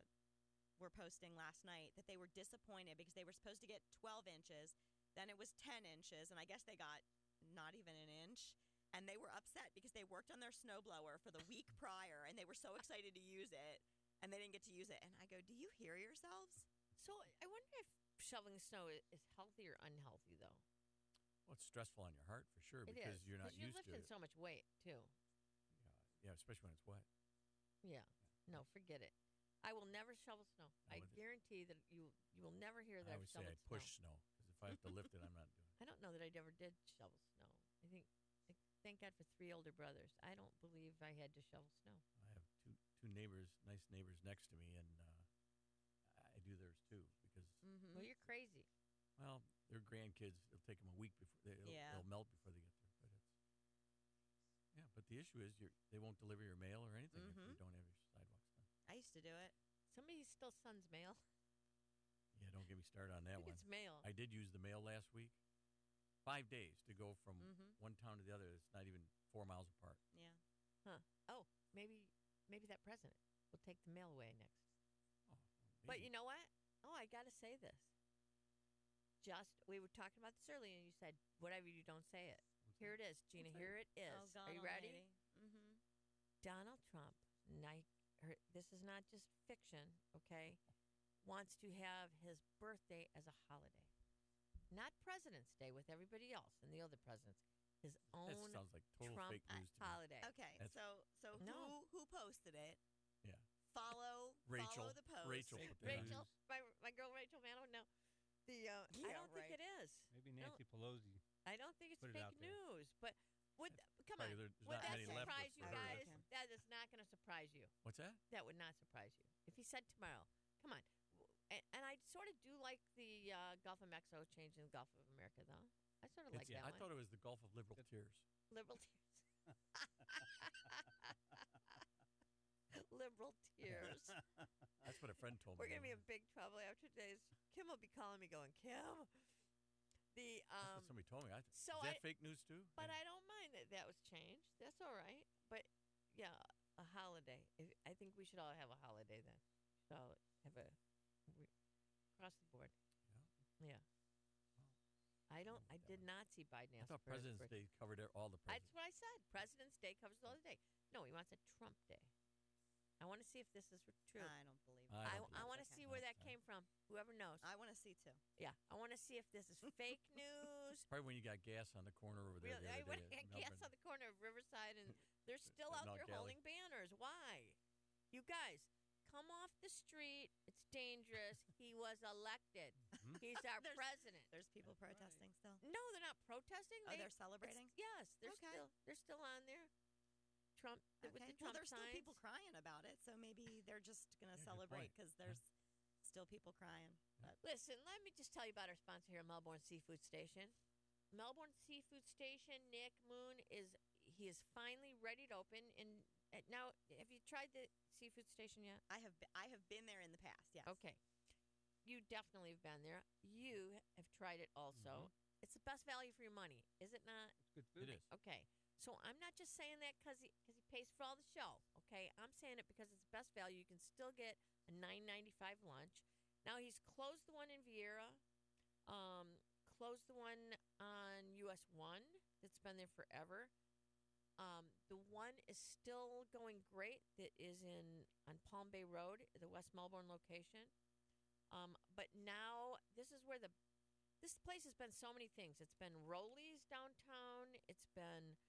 Speaker 4: were posting last night that they were disappointed because they were supposed to get 12 inches. Then it was 10 inches, and I guess they got not even an inch. And they were upset because they worked on their snowblower for the week prior, and they were so excited to use it, and they didn't get to use it. And I go, "Do you hear yourselves?"
Speaker 2: So I wonder if shoveling snow is healthy or unhealthy, though.
Speaker 3: Well, it's stressful on your heart for sure
Speaker 2: It
Speaker 3: because
Speaker 2: is.
Speaker 3: you're not
Speaker 2: you're
Speaker 3: used to
Speaker 2: lifting
Speaker 3: it.
Speaker 2: so much weight, too.
Speaker 3: Yeah, especially when it's wet.
Speaker 2: Yeah. No, forget it. I will never shovel snow.
Speaker 3: I
Speaker 2: I
Speaker 3: would-
Speaker 2: guarantee that you will never hear that
Speaker 3: I
Speaker 2: I've
Speaker 3: always say
Speaker 2: shoveled
Speaker 3: I push
Speaker 2: snow.
Speaker 3: snow because if I have to lift it, I'm not doing it.
Speaker 2: I don't know that I ever did shovel snow. I think, thank God for 3 older brothers. I don't believe I had to shovel snow.
Speaker 3: I have two neighbors, nice neighbors next to me, and I do theirs too because
Speaker 4: Mm-hmm.
Speaker 2: Well, you're crazy.
Speaker 3: well, their grandkids. It'll take them a week before they'll melt before they get there. But but the issue is they won't deliver your mail or anything if you
Speaker 4: Mhm.
Speaker 3: don't have your sidewalks done.
Speaker 4: I used to do it.
Speaker 2: Somebody still sends mail.
Speaker 3: Yeah, don't get me started on that
Speaker 2: Who
Speaker 3: one.
Speaker 2: gets mail?
Speaker 3: I did use the mail last week. 5 days to go from
Speaker 4: Mhm.
Speaker 3: one town to the other. It's not even 4 miles apart.
Speaker 4: Yeah.
Speaker 2: Oh, maybe that president will take the mail away next.
Speaker 3: Oh,
Speaker 2: But
Speaker 3: maybe.
Speaker 2: you know what? Oh, I got to say this. We were talking about this earlier, and you said, whatever you don't say it.
Speaker 3: What's
Speaker 2: Here
Speaker 3: that?
Speaker 2: it is, Gina.
Speaker 3: What's that?
Speaker 2: Here it is.
Speaker 4: Oh God
Speaker 2: Are you ready?
Speaker 4: Mm-hmm.
Speaker 2: Donald Trump, this is not just fiction, okay, wants to have his birthday as a holiday. Not President's Day with everybody else and the other presidents. His
Speaker 3: That
Speaker 2: own
Speaker 3: sounds like total
Speaker 2: Trump
Speaker 3: fake news to me.
Speaker 2: holiday.
Speaker 4: Okay,
Speaker 3: That's-
Speaker 4: so
Speaker 2: No.
Speaker 4: who posted it?
Speaker 3: Yeah.
Speaker 4: Follow
Speaker 3: Rachel.
Speaker 4: the post.
Speaker 3: Rachel
Speaker 1: Fake
Speaker 3: put that on.
Speaker 2: Rachel, my girl Rachel Maddow, no. I
Speaker 4: Yeah,
Speaker 2: don't think
Speaker 4: right.
Speaker 2: it is.
Speaker 1: Maybe
Speaker 2: No.
Speaker 1: Nancy Pelosi.
Speaker 2: I don't think it's
Speaker 1: Put it
Speaker 2: fake
Speaker 1: out there.
Speaker 2: news. But would come
Speaker 3: Probably
Speaker 2: on,
Speaker 3: there's
Speaker 2: would
Speaker 3: not
Speaker 2: that
Speaker 3: many left
Speaker 2: surprise
Speaker 3: for
Speaker 2: you
Speaker 3: her.
Speaker 2: guys?
Speaker 4: Okay.
Speaker 2: That is not going to surprise you.
Speaker 3: What's that?
Speaker 2: That would not surprise you. If he said tomorrow, come on. And I sort of do like the Gulf of Mexico changing the Gulf of America, though. I sort of like that
Speaker 3: I
Speaker 2: one.
Speaker 3: thought it was the Gulf of Liberal Tears.
Speaker 2: Liberal tears. Liberal tears.
Speaker 3: That's what a friend told me.
Speaker 2: We're going to be
Speaker 3: one
Speaker 2: in big trouble after today's. Kim will be calling me going, Kim. The
Speaker 3: That's what somebody told me.
Speaker 2: so
Speaker 3: is that
Speaker 2: I-
Speaker 3: fake news too?
Speaker 2: But
Speaker 3: Yeah.
Speaker 2: I don't mind that that was changed. That's all right. But yeah, a holiday. I think we should all have a holiday then. Should all have across the board. Yeah. I don't. I did not see Biden
Speaker 3: I
Speaker 2: ask
Speaker 3: thought
Speaker 2: for his
Speaker 3: President's
Speaker 2: birthday.
Speaker 3: Day covered all the
Speaker 2: That's
Speaker 3: presidents.
Speaker 2: what I said. President's Day covers the other day. No, he wants a Trump Day. I want to see if this is true.
Speaker 4: I don't believe it.
Speaker 3: I don't
Speaker 2: I
Speaker 3: believe
Speaker 2: want to
Speaker 4: Okay.
Speaker 2: see where
Speaker 3: No,
Speaker 2: that
Speaker 3: no.
Speaker 2: came from. Whoever knows.
Speaker 4: I want to see too.
Speaker 2: Yeah, I want to see if this is fake news.
Speaker 3: Probably when you got gas on the corner over there.
Speaker 2: Really,
Speaker 3: the
Speaker 2: I
Speaker 3: other
Speaker 2: went
Speaker 3: day
Speaker 2: and
Speaker 3: at
Speaker 2: gas
Speaker 3: Melbourne.
Speaker 2: on the corner of Riverside, and they're still out
Speaker 3: Knock
Speaker 2: there
Speaker 3: Alley.
Speaker 2: holding banners. Why? You guys, come off the street. It's dangerous. He was elected.
Speaker 3: Mhm.
Speaker 2: He's our
Speaker 4: There's-
Speaker 2: president.
Speaker 4: There's people
Speaker 1: That's right.
Speaker 4: protesting still.
Speaker 2: No, they're not protesting.
Speaker 4: Oh, they're
Speaker 2: It's-
Speaker 4: celebrating.
Speaker 2: Yes, they're
Speaker 4: Okay.
Speaker 2: still on there. Trump with the
Speaker 4: Well,
Speaker 2: Trump
Speaker 4: there's still
Speaker 2: signs.
Speaker 4: people crying about it, so maybe they're just gonna
Speaker 3: Yeah, good
Speaker 4: celebrate
Speaker 3: point.
Speaker 4: because there's still people crying. But
Speaker 2: Listen, let me just tell you about our sponsor here, Melbourne Seafood Station. Melbourne Seafood Station, Nick Moon he is finally ready to open. And now, have you tried the seafood station yet?
Speaker 4: I have been there in the past. Yes.
Speaker 2: Okay, you definitely have been there. You have tried it also. it's the best value for your money, is it not?
Speaker 1: It's good food.
Speaker 3: It is.
Speaker 2: Okay. So I'm not just saying that because he pays for all the show. Okay, I'm saying it because it's the best value. You can still get a $9.95 lunch. Now he's closed the one in Vieira, closed the one on US 1 that's been there forever. The one is still going great. That is on Palm Bay Road, the West Melbourne location. But now this is where this place has been so many things. It's been Rollies downtown. It's been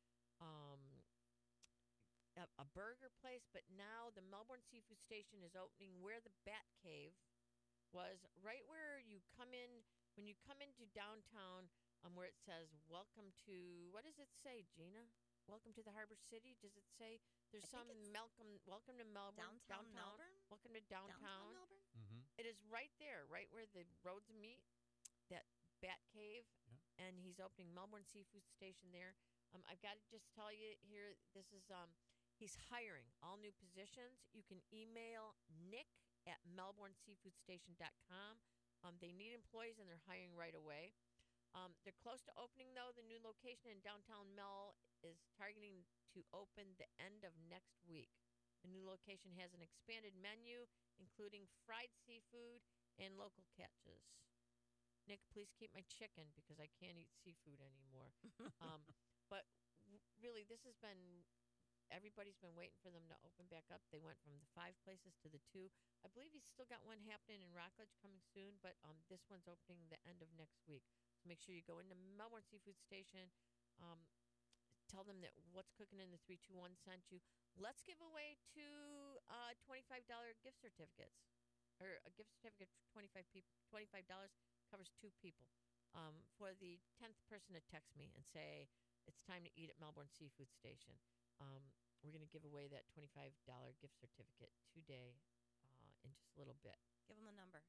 Speaker 2: a burger place, but now the Melbourne Seafood Station is opening where the Bat Cave was, right where you come in when you come into downtown, where it says "Welcome to." What does it say, Gina? Welcome to the Harbor City. Does it say there's
Speaker 4: I think
Speaker 2: welcome to Melbourne,
Speaker 4: downtown Melbourne?
Speaker 2: Welcome to downtown.
Speaker 4: Melbourne?
Speaker 3: Mm-hmm.
Speaker 2: It is right there, right where the roads meet. That Bat Cave,
Speaker 3: Yeah.
Speaker 2: and he's opening Melbourne Seafood Station there. I've got to just tell you here, this is he's hiring all new positions. You can email Nick at melbourneseafoodstation.com. They need employees and they're hiring right away. They're close to opening, though. The new location in downtown Mel is targeting to open the end of next week. The new location has an expanded menu, including fried seafood and local catches. Nick, please keep my chicken because I can't eat seafood anymore. But really, this has been, everybody's been waiting for them to open back up. They went from the 5 places to the 2. I believe he's still got one happening in Rockledge coming soon, but this one's opening the end of next week. So make sure you go into Melbourne Seafood Station. Tell them that What's Cooking in the 321 sent you. Let's give away 2 $25 gift certificates, or a gift certificate for $25 covers 2 people. For the 10th person to text me and say it's time to eat at Melbourne Seafood Station, we're going to give away that $25 gift certificate today in just a little bit.
Speaker 4: Give them a number.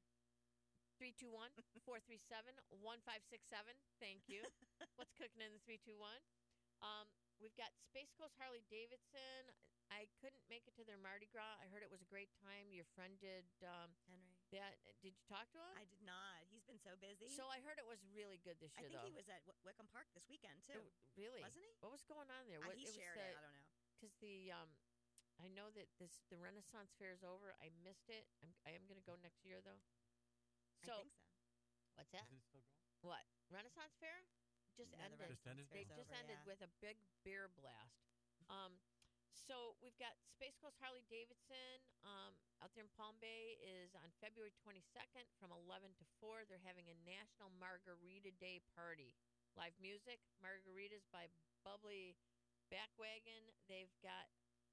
Speaker 2: 321-437-1567. Thank you. What's Cooking in the 321? We've got Space Coast Harley Davidson. I couldn't make it to their Mardi Gras. I heard it was a great time. Your friend did
Speaker 4: Henry.
Speaker 2: that. Did you talk to him?
Speaker 4: I did not. He's been so busy.
Speaker 2: So I heard it was really good this year,
Speaker 4: I think
Speaker 2: though.
Speaker 4: he was at Wickham Park this weekend, too.
Speaker 2: Really?
Speaker 4: Wasn't he?
Speaker 2: What was going on there?
Speaker 4: He shared it. I don't know.
Speaker 2: Because I know that the Renaissance Fair is over. I missed it. I am going to go next year, though. So,
Speaker 4: I think so.
Speaker 2: What's that?
Speaker 3: Is it still going?
Speaker 2: What? Renaissance Fair? Just
Speaker 4: Yeah, the
Speaker 2: ended.
Speaker 3: Just ended?
Speaker 2: They
Speaker 4: Fair's
Speaker 2: just
Speaker 4: over,
Speaker 2: ended
Speaker 4: yeah.
Speaker 2: with a big beer blast. So we've got Space Coast Harley Davidson out there in Palm Bay is on February 22nd from 11 to 4. They're having a National Margarita Day party. Live music, margaritas by Bubbly Backwagon. They've got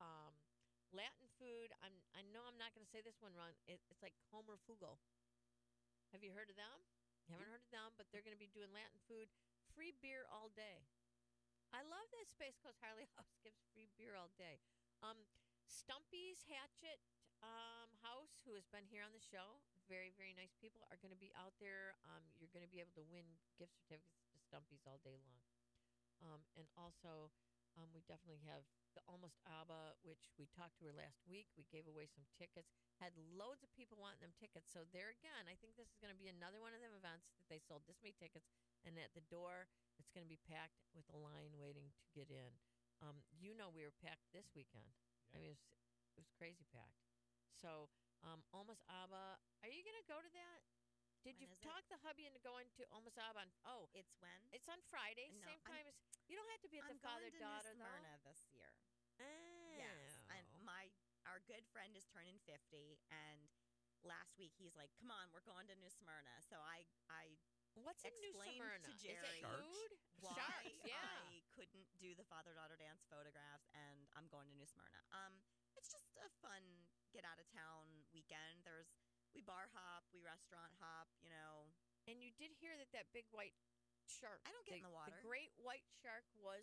Speaker 2: Latin food. I know I'm not going to say this one wrong. It's like Homer Fugo. Have you heard of them? You haven't heard of them, but they're going to be doing Latin food. Free beer all day. I love that Space Coast Harley House gives free beer all day. Stumpy's Hatchet House, who has been here on the show, very, very nice people, are going to be out there. You're going to be able to win gift certificates to Stumpy's all day long. And also, we definitely have the Almost ABBA, which we talked to her last week. We gave away some tickets. Had loads of people wanting them tickets. So there again, I think this is going to be another one of them events that they sold this many tickets, and at the door, it's going to be packed with a line waiting to get in. We were packed this weekend.
Speaker 3: Yeah.
Speaker 2: I mean, it was crazy packed. So, Almost ABBA. Are you going to go to that? Did
Speaker 4: When
Speaker 2: you
Speaker 4: is it?
Speaker 2: talk the hubby into going to Almost ABBA?
Speaker 4: It's when?
Speaker 2: It's on Friday,
Speaker 4: No,
Speaker 2: same
Speaker 4: I'm-
Speaker 2: time as. You don't have to be at
Speaker 4: I'm
Speaker 2: the father
Speaker 4: going to
Speaker 2: daughter
Speaker 4: New
Speaker 2: though.
Speaker 4: Smyrna this year.
Speaker 2: Oh.
Speaker 4: Yes. And our good friend is turning 50, and last week he's like, "Come on, we're going to New Smyrna." So I
Speaker 2: What's in New
Speaker 4: explained
Speaker 2: Smyrna?
Speaker 4: to
Speaker 2: Is
Speaker 4: Jerry
Speaker 2: it food?
Speaker 4: why
Speaker 2: Sharks, yeah.
Speaker 4: I couldn't do the father-daughter dance photographs, and I'm going to New Smyrna. It's just a fun get out of town weekend. We bar hop, we restaurant hop,
Speaker 2: And you did hear that big white shark.
Speaker 4: I don't get in the water.
Speaker 2: The great white shark was.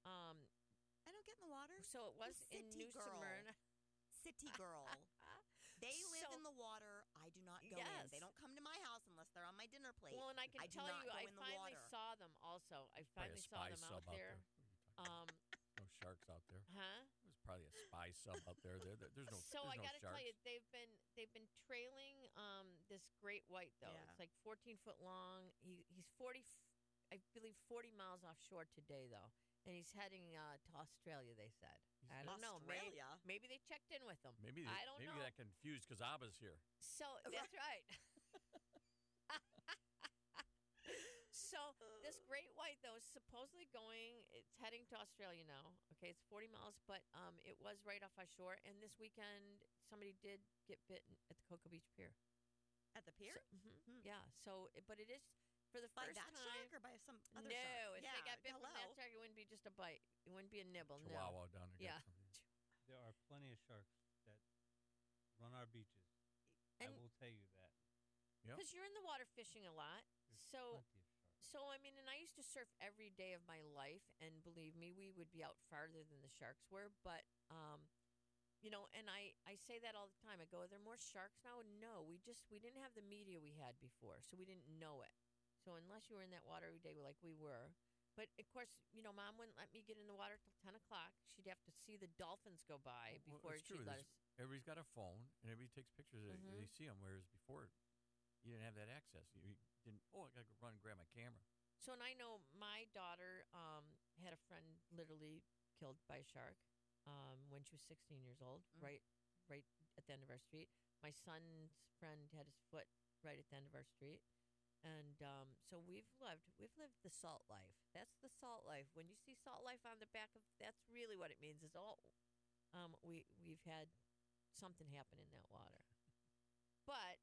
Speaker 4: I don't get in the water.
Speaker 2: So it was in
Speaker 4: city
Speaker 2: New
Speaker 4: girl.
Speaker 2: Smyrna.
Speaker 4: City girl. They live
Speaker 2: So-
Speaker 4: in the water. I do not go in.
Speaker 2: Yes.
Speaker 4: They don't come to my house unless they're on my dinner plate.
Speaker 2: Well, and I can
Speaker 4: I do
Speaker 2: tell
Speaker 4: not
Speaker 2: you,
Speaker 4: go
Speaker 2: I
Speaker 4: in the
Speaker 2: finally
Speaker 4: water.
Speaker 2: saw them. Also, I
Speaker 3: Probably
Speaker 2: finally
Speaker 3: a
Speaker 2: saw
Speaker 3: spy
Speaker 2: them
Speaker 3: sub
Speaker 2: out there.
Speaker 3: No sharks out there.
Speaker 2: Huh?
Speaker 3: There's probably a spy sub out there. There's no.
Speaker 2: So
Speaker 3: there's
Speaker 2: I
Speaker 3: no
Speaker 2: got to tell you,
Speaker 3: sharks.
Speaker 2: they've been trailing this great white though.
Speaker 4: Yeah.
Speaker 2: It's like 14 foot long. He's 40 I believe 40 miles offshore today, though, and he's heading to Australia. They said. I don't know.
Speaker 4: Australia?
Speaker 2: Maybe they checked in with him.
Speaker 3: Maybe
Speaker 2: I don't
Speaker 3: maybe
Speaker 2: know.
Speaker 3: that confused because Abba's here.
Speaker 2: So that's right. So this great white, though, is supposedly going. It's heading to Australia now. Okay, it's 40 miles, but it was right off our shore. And this weekend, somebody did get bitten at the Cocoa Beach Pier.
Speaker 4: At the pier?
Speaker 2: Yeah. So, but it is for the
Speaker 4: By
Speaker 2: first
Speaker 4: that
Speaker 2: time.
Speaker 4: shark or by some other
Speaker 2: No,
Speaker 4: shark?
Speaker 2: if they got bit from that shark, it wouldn't be just a bite. It wouldn't be a nibble.
Speaker 3: Chihuahua down there.
Speaker 2: Yeah.
Speaker 3: Got something.
Speaker 1: There are plenty of sharks that run our beaches. I
Speaker 2: And-
Speaker 1: will tell you that.
Speaker 3: Yep.
Speaker 2: Because you're in the water fishing a lot.
Speaker 1: There's
Speaker 2: So.
Speaker 1: plenty of sharks.
Speaker 2: So, I mean, and I used to surf every day of my life, and believe me, we would be out farther than the sharks were. But, and I say that all the time. I go, are there more sharks now? No, we didn't have the media we had before, so we didn't know it. So, unless you were in that water every day, like we were. But, of course, Mom wouldn't let me get in the water till 10 o'clock. She'd have to see the dolphins go by before
Speaker 3: it's true.
Speaker 2: she'd let us.
Speaker 3: Everybody's got a phone, and everybody takes pictures.
Speaker 2: Mhm.
Speaker 3: They see them, whereas before, you didn't have that access. You didn't. Oh, I gotta go run and grab my camera.
Speaker 2: So, and I know my daughter had a friend literally killed by a shark when she was 16 years old, right at the end of our street. My son's friend had his foot right at the end of our street. And so we've lived the salt life. That's the salt life. When you see salt life on the back of, that's really what it means. Is we've had something happen in that water. But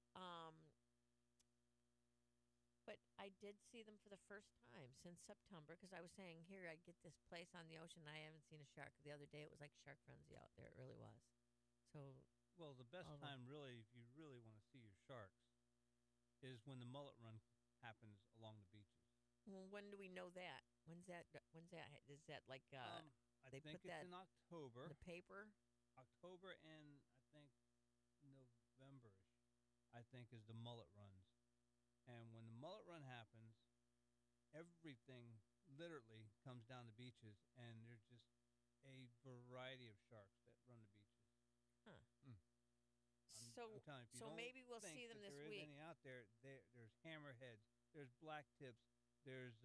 Speaker 2: I did see them for the first time since September, because I was saying, here, I get this place on the ocean. I haven't seen a shark. The other day, it was like shark frenzy out there. It really was. So,
Speaker 1: Well, the best
Speaker 2: all of 'em.
Speaker 1: time, really, if you really want to see your sharks, is when the mullet run happens along the beaches.
Speaker 2: well, when do we know that? When's that? Is that like
Speaker 1: I
Speaker 2: they
Speaker 1: think
Speaker 2: put
Speaker 1: it's
Speaker 2: that
Speaker 1: in October.
Speaker 2: in the paper?
Speaker 1: October and I think November-ish, I think, is the mullet runs. And when the mullet run happens, everything literally comes down the beaches, and there's just a variety of sharks that run the beaches.
Speaker 2: Huh.
Speaker 3: Mm.
Speaker 1: I'm
Speaker 2: So
Speaker 1: telling you, if you
Speaker 2: so
Speaker 1: don't
Speaker 2: maybe we'll
Speaker 1: think
Speaker 2: see them
Speaker 1: that
Speaker 2: this
Speaker 1: there
Speaker 2: week.
Speaker 1: is any out there, there's hammerheads, there's black tips, there's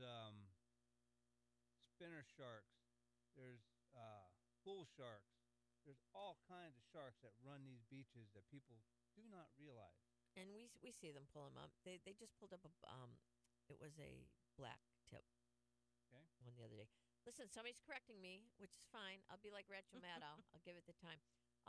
Speaker 1: spinner sharks, there's bull sharks. There's all kinds of sharks that run these beaches that people do not realize.
Speaker 2: And we see them pull them up. They just pulled up it was a black tip.
Speaker 1: Okay.
Speaker 2: One the other day. Listen, somebody's correcting me, which is fine. I'll be like Rachel Maddow. I'll give it the time.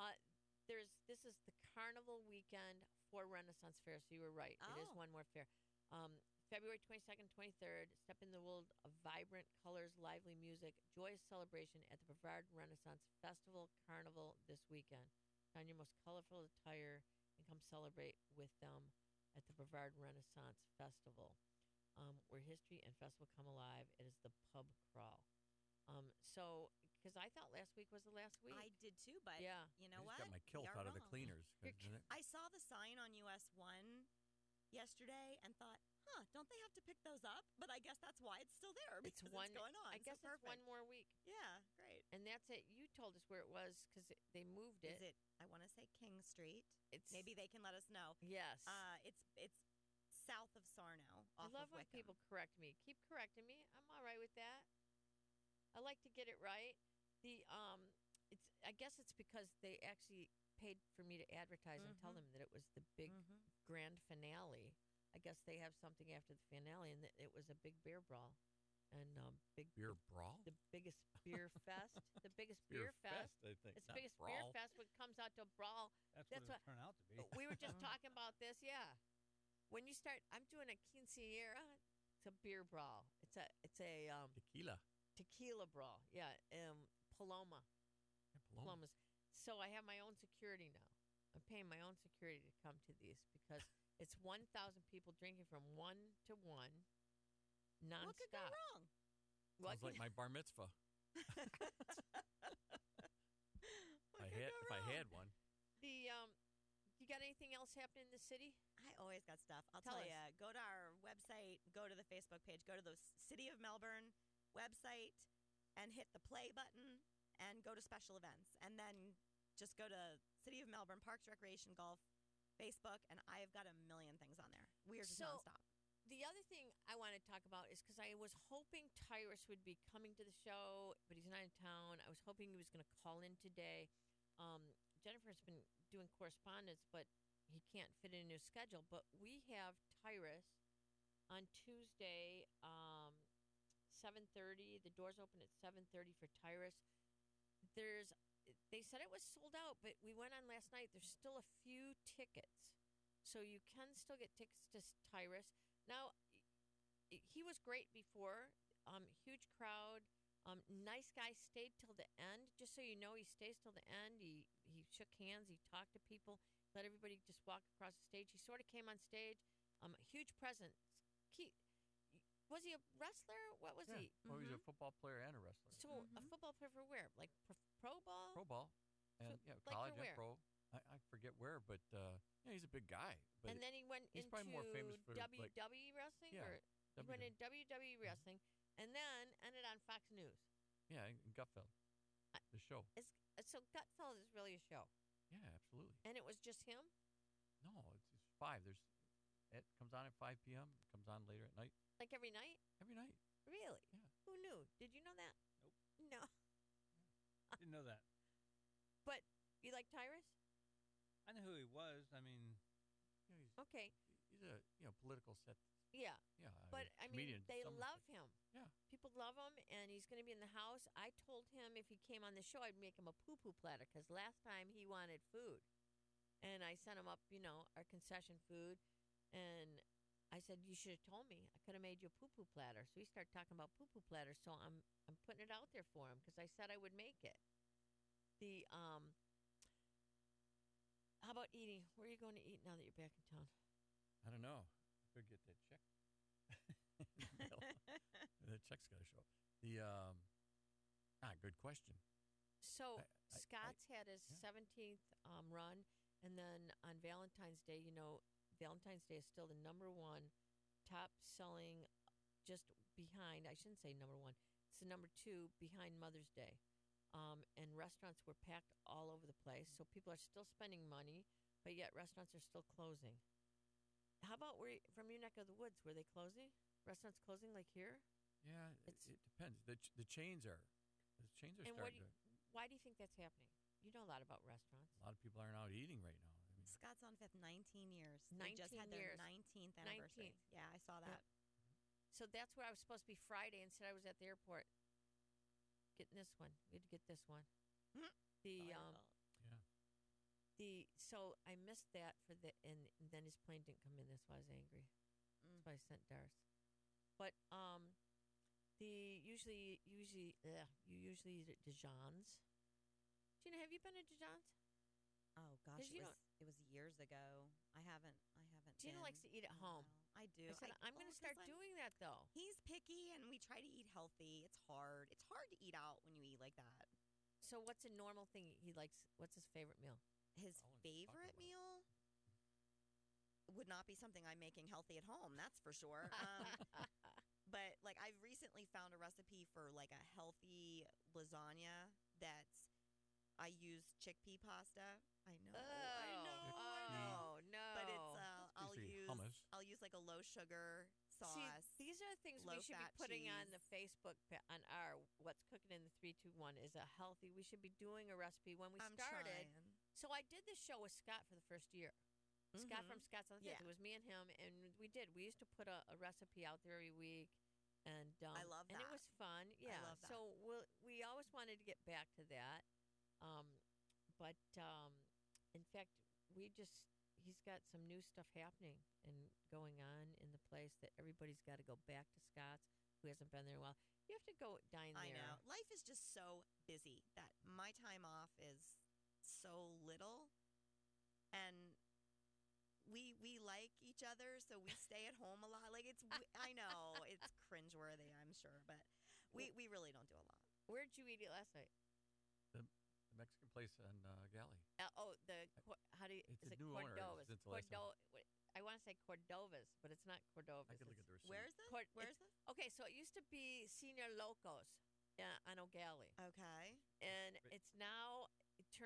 Speaker 2: This is the carnival weekend for Renaissance Fair. So you were right. It is one more fair. February 22nd, 23rd. Step in the world of vibrant colors, lively music, joyous celebration at the Brevard Renaissance Festival Carnival this weekend. Find your most colorful attire and come celebrate with them at the Brevard Renaissance Festival, where history and festival come alive. It is the pub crawl. So, because I thought last week was the last week.
Speaker 4: I did too, but
Speaker 2: Yeah.
Speaker 4: you
Speaker 3: I
Speaker 4: know
Speaker 3: just
Speaker 4: what?
Speaker 3: got my kilt
Speaker 4: You're
Speaker 3: out of the
Speaker 4: wrong.
Speaker 3: cleaners.
Speaker 2: You're
Speaker 3: isn't it?
Speaker 4: I saw the sign on US 1 yesterday and thought, don't they have to pick those up? But I guess that's why it's still there, because it's going on.
Speaker 2: I guess
Speaker 4: so
Speaker 2: it's one
Speaker 4: perfect.
Speaker 2: more week.
Speaker 4: Yeah, great.
Speaker 2: And that's it. You told us where it was because they moved it.
Speaker 4: Is it, I want to say King Street.
Speaker 2: It's
Speaker 4: Maybe they can let us know.
Speaker 2: Yes.
Speaker 4: It's south of Sarno,
Speaker 2: I
Speaker 4: off
Speaker 2: love
Speaker 4: of
Speaker 2: when
Speaker 4: Wickham.
Speaker 2: people correct me. Keep correcting me. I'm all right with that. I like to get it right. I guess it's because they actually paid for me to advertise and tell them that it was the big grand finale. I guess they have something after the finale, and that it was a big beer brawl, and big
Speaker 3: Beer brawl?
Speaker 2: the biggest beer fest, the biggest beer fest.
Speaker 3: I think.
Speaker 2: It's the
Speaker 3: not
Speaker 2: biggest beer
Speaker 3: brawl.
Speaker 2: fest when it comes out to a brawl.
Speaker 1: That's
Speaker 2: That's
Speaker 1: what
Speaker 2: what-
Speaker 1: it turned out to be.
Speaker 2: We were just talking about this, yeah. When you start, I'm doing a quinceañera. It's a beer brawl. It's a
Speaker 3: Tequila.
Speaker 2: tequila brawl. Yeah, Paloma.
Speaker 3: Yeah, Paloma.
Speaker 2: Palomas. So I have my own security now. I'm paying my own security to come to these because it's 1,000 people drinking from 1 to 1, nonstop.
Speaker 4: What could go wrong?
Speaker 2: What
Speaker 3: Sounds like
Speaker 2: could-
Speaker 3: my bar mitzvah. If I had one.
Speaker 2: You got anything else happening in the city?
Speaker 4: I always got stuff. I'll
Speaker 2: Tell
Speaker 4: tell
Speaker 2: us.
Speaker 4: you. Go to our website, go to the Facebook page, go to the City of Melbourne website and hit the play button and go to special events. And then just go to City of Melbourne Parks, Recreation, Golf, Facebook, and I've got a million things on there. We are just
Speaker 2: So-
Speaker 4: nonstop.
Speaker 2: the other thing I want to talk about is because I was hoping Tyrus would be coming to the show, but he's not in town. I was hoping he was going to call in today. Jennifer's been doing correspondence, but he can't fit it in his schedule. But we have Tyrus on Tuesday, 7:30. The doors open at 7:30 for Tyrus. They said it was sold out, but we went on last night. There's still a few tickets, so you can still get tickets to Tyrus. Now, he was great before. Huge crowd. Nice guy. Stayed till the end. Just so you know, he stays till the end. He shook hands. He talked to people. Let everybody just walk across the stage. He sort of came on stage. Huge presence. Was he a wrestler? What was he?
Speaker 3: Well, he's a football player and a wrestler.
Speaker 2: So a football player for where? Like pro ball?
Speaker 3: Pro ball. And
Speaker 2: like
Speaker 3: college
Speaker 2: for
Speaker 3: and pro. I forget where, but he's a big guy. But
Speaker 2: and then he went
Speaker 3: he's
Speaker 2: into
Speaker 3: probably more famous for
Speaker 2: WWE wrestling?
Speaker 3: Yeah,
Speaker 2: Or he went in WWE wrestling and then ended on Fox News.
Speaker 3: Yeah, in Gutfeld. The show.
Speaker 2: So Gutfeld is really a show.
Speaker 3: Yeah, absolutely.
Speaker 2: And it was just him?
Speaker 3: No, it's 5. It comes on at 5 p.m. It comes on later at night.
Speaker 2: Like every night?
Speaker 3: Every night.
Speaker 2: Really?
Speaker 3: Yeah.
Speaker 2: Who knew? Did you know that?
Speaker 1: Nope.
Speaker 2: No.
Speaker 1: Didn't know that.
Speaker 2: But you like Tyrus?
Speaker 1: I know who he was. I mean,
Speaker 2: okay.
Speaker 3: He's a political set.
Speaker 2: Yeah.
Speaker 3: Yeah.
Speaker 2: But I mean, they love him.
Speaker 3: Yeah.
Speaker 2: People love him, and he's going to be in the house. I told him if he came on the show, I'd make him a poo-poo platter because last time he wanted food, and I sent him up, our concession food, and I said you should have told me. I could have made you a poo-poo platter. So he started talking about poo-poo platter. So I'm putting it out there for him because I said I would make it. How about eating? Where are you going to eat now that you're back in town?
Speaker 3: I don't know. I better get that check. The check's got to show up. Good question.
Speaker 2: So Scott's had his 17th run, and then on Valentine's Day, Valentine's Day is still the number 1 top selling, just behind. I shouldn't say number 1. It's the number 2 behind Mother's Day. And restaurants were packed all over the place. So people are still spending money, but yet restaurants are still closing. How about from your neck of the woods? Were they closing? Restaurants closing like here?
Speaker 3: Yeah, it depends. The chains are starting to.
Speaker 2: Why do you think that's happening? You know a lot about restaurants.
Speaker 3: A lot of people aren't out eating right now. I mean,
Speaker 4: Scott's on Fifth, 19 years.
Speaker 2: 19
Speaker 4: they just had their
Speaker 2: years.
Speaker 4: 19th anniversary.
Speaker 2: 19.
Speaker 4: Yeah, I saw that.
Speaker 2: So that's where I was supposed to be Friday. Instead, I was at the airport getting this one. We had to get this one. So I missed that and then his plane didn't come in. That's why I was angry. That's why I sent Darce. But usually you eat at Dijon's. Gina, have you been to Dijon's?
Speaker 4: Oh gosh, it was years ago. I haven't.
Speaker 2: Gina likes to eat at home.
Speaker 4: I do.
Speaker 2: I said, I'm going to start doing that though.
Speaker 4: He's picky, and we try to eat healthy. It's hard. It's hard to eat out when you eat like that.
Speaker 2: So what's a normal thing he likes? What's his favorite meal?
Speaker 4: His favorite meal would not be something I'm making healthy at home. That's for sure. But I've recently found a recipe for a healthy lasagna I use chickpea pasta. I know.
Speaker 2: No.
Speaker 4: But it's
Speaker 3: hummus.
Speaker 4: I'll use a low sugar sauce.
Speaker 2: See, these are things we should be putting on the Facebook on our What's Cooking in the 321 is a healthy. We should be doing a recipe when we started.
Speaker 4: Trying.
Speaker 2: So I did this show with Scott for the first year. Scott from Scott's on the Fifth. It was me and him, and we did. We used to put a recipe out there every week, and
Speaker 4: I love that.
Speaker 2: And it was fun. Yeah.
Speaker 4: I love that.
Speaker 2: So we always wanted to get back to that, but in fact, he's got some new stuff happening and going on in the place that everybody's got to go back to Scott's who hasn't been there in a while. You have to go dine there.
Speaker 4: I know. Life is just so busy that my time off is so little, and we like each other, so we stay at home a lot. I know it's cringeworthy, I'm sure, but we really don't do a lot.
Speaker 2: Where'd you eat it last night?
Speaker 3: The Mexican place on Galley.
Speaker 2: How do you?
Speaker 3: It's
Speaker 2: is
Speaker 3: a
Speaker 2: it
Speaker 3: new owner.
Speaker 2: Cordovas?
Speaker 3: Since the last time.
Speaker 2: I want to say Cordovas, but it's not Cordovas.
Speaker 3: I could look at the receipt.
Speaker 4: Where's this? Where's this?
Speaker 2: Okay, so it used to be Senior Locos on O'Galley.
Speaker 4: Okay.
Speaker 2: And it's now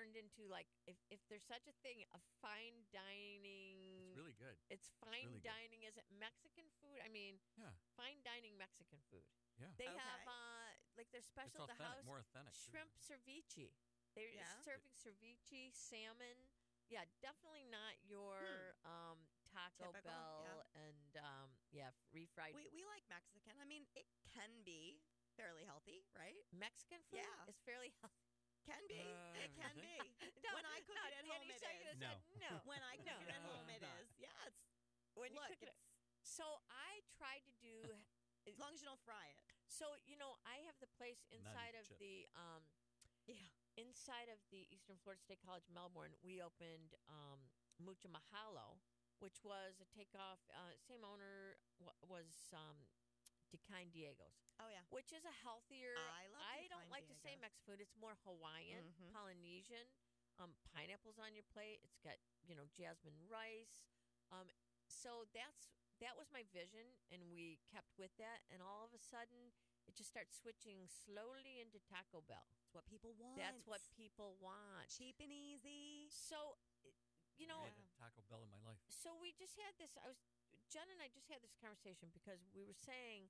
Speaker 2: turned into like if there's such a thing, a fine dining.
Speaker 3: It's really good.
Speaker 2: It's fine
Speaker 3: really
Speaker 2: dining. Is it Mexican food? I mean,
Speaker 3: Yeah.
Speaker 2: fine dining Mexican food.
Speaker 3: Yeah.
Speaker 2: They
Speaker 4: Okay.
Speaker 2: have like their
Speaker 3: It's
Speaker 2: special at the
Speaker 3: authentic,
Speaker 2: house.
Speaker 3: more authentic. too.
Speaker 2: Shrimp ceviche. They're
Speaker 4: Yeah?
Speaker 2: serving ceviche, salmon. Yeah, definitely not your Taco
Speaker 4: Typical,
Speaker 2: Bell and refried.
Speaker 4: We like Mexican. I mean, it can be fairly healthy, right?
Speaker 2: Mexican food
Speaker 4: Yeah.
Speaker 2: is fairly healthy.
Speaker 4: Can be. It
Speaker 3: you
Speaker 4: can
Speaker 3: think?
Speaker 4: be.
Speaker 2: No,
Speaker 4: When I cook
Speaker 2: no,
Speaker 4: it at
Speaker 2: Danny
Speaker 4: home, it
Speaker 2: shaking
Speaker 4: is.
Speaker 2: his head, no.
Speaker 4: When I cook it at
Speaker 1: No,
Speaker 4: home,
Speaker 1: it's
Speaker 4: it
Speaker 1: not.
Speaker 4: is. Yeah, it's.
Speaker 2: When you
Speaker 4: Look,
Speaker 2: cook it.
Speaker 4: it's
Speaker 2: So I tried to do.
Speaker 4: as long as you don't fry it.
Speaker 2: So I have the place
Speaker 3: Not
Speaker 2: inside
Speaker 3: eat
Speaker 2: of
Speaker 3: chips.
Speaker 2: the
Speaker 4: Yeah.
Speaker 2: inside of the Eastern Florida State College Melbourne. We opened Mucho Mahalo, which was a takeoff. Same owner was Decine Diego's,
Speaker 4: Oh yeah.
Speaker 2: which is a healthier.
Speaker 4: I love
Speaker 2: I don't
Speaker 4: Decine
Speaker 2: like to say
Speaker 4: Diego's.
Speaker 2: Mexican food. It's more Hawaiian,
Speaker 4: Mhm.
Speaker 2: Polynesian. Pineapples on your plate. It's got jasmine rice. So that was my vision, and we kept with that. And all of a sudden, it just starts switching slowly into Taco Bell.
Speaker 4: It's what people want.
Speaker 2: That's what people want.
Speaker 4: Cheap and easy.
Speaker 2: So,
Speaker 3: I had a Taco Bell in my life.
Speaker 2: so we just had this. Jen and I just had this conversation because we were saying,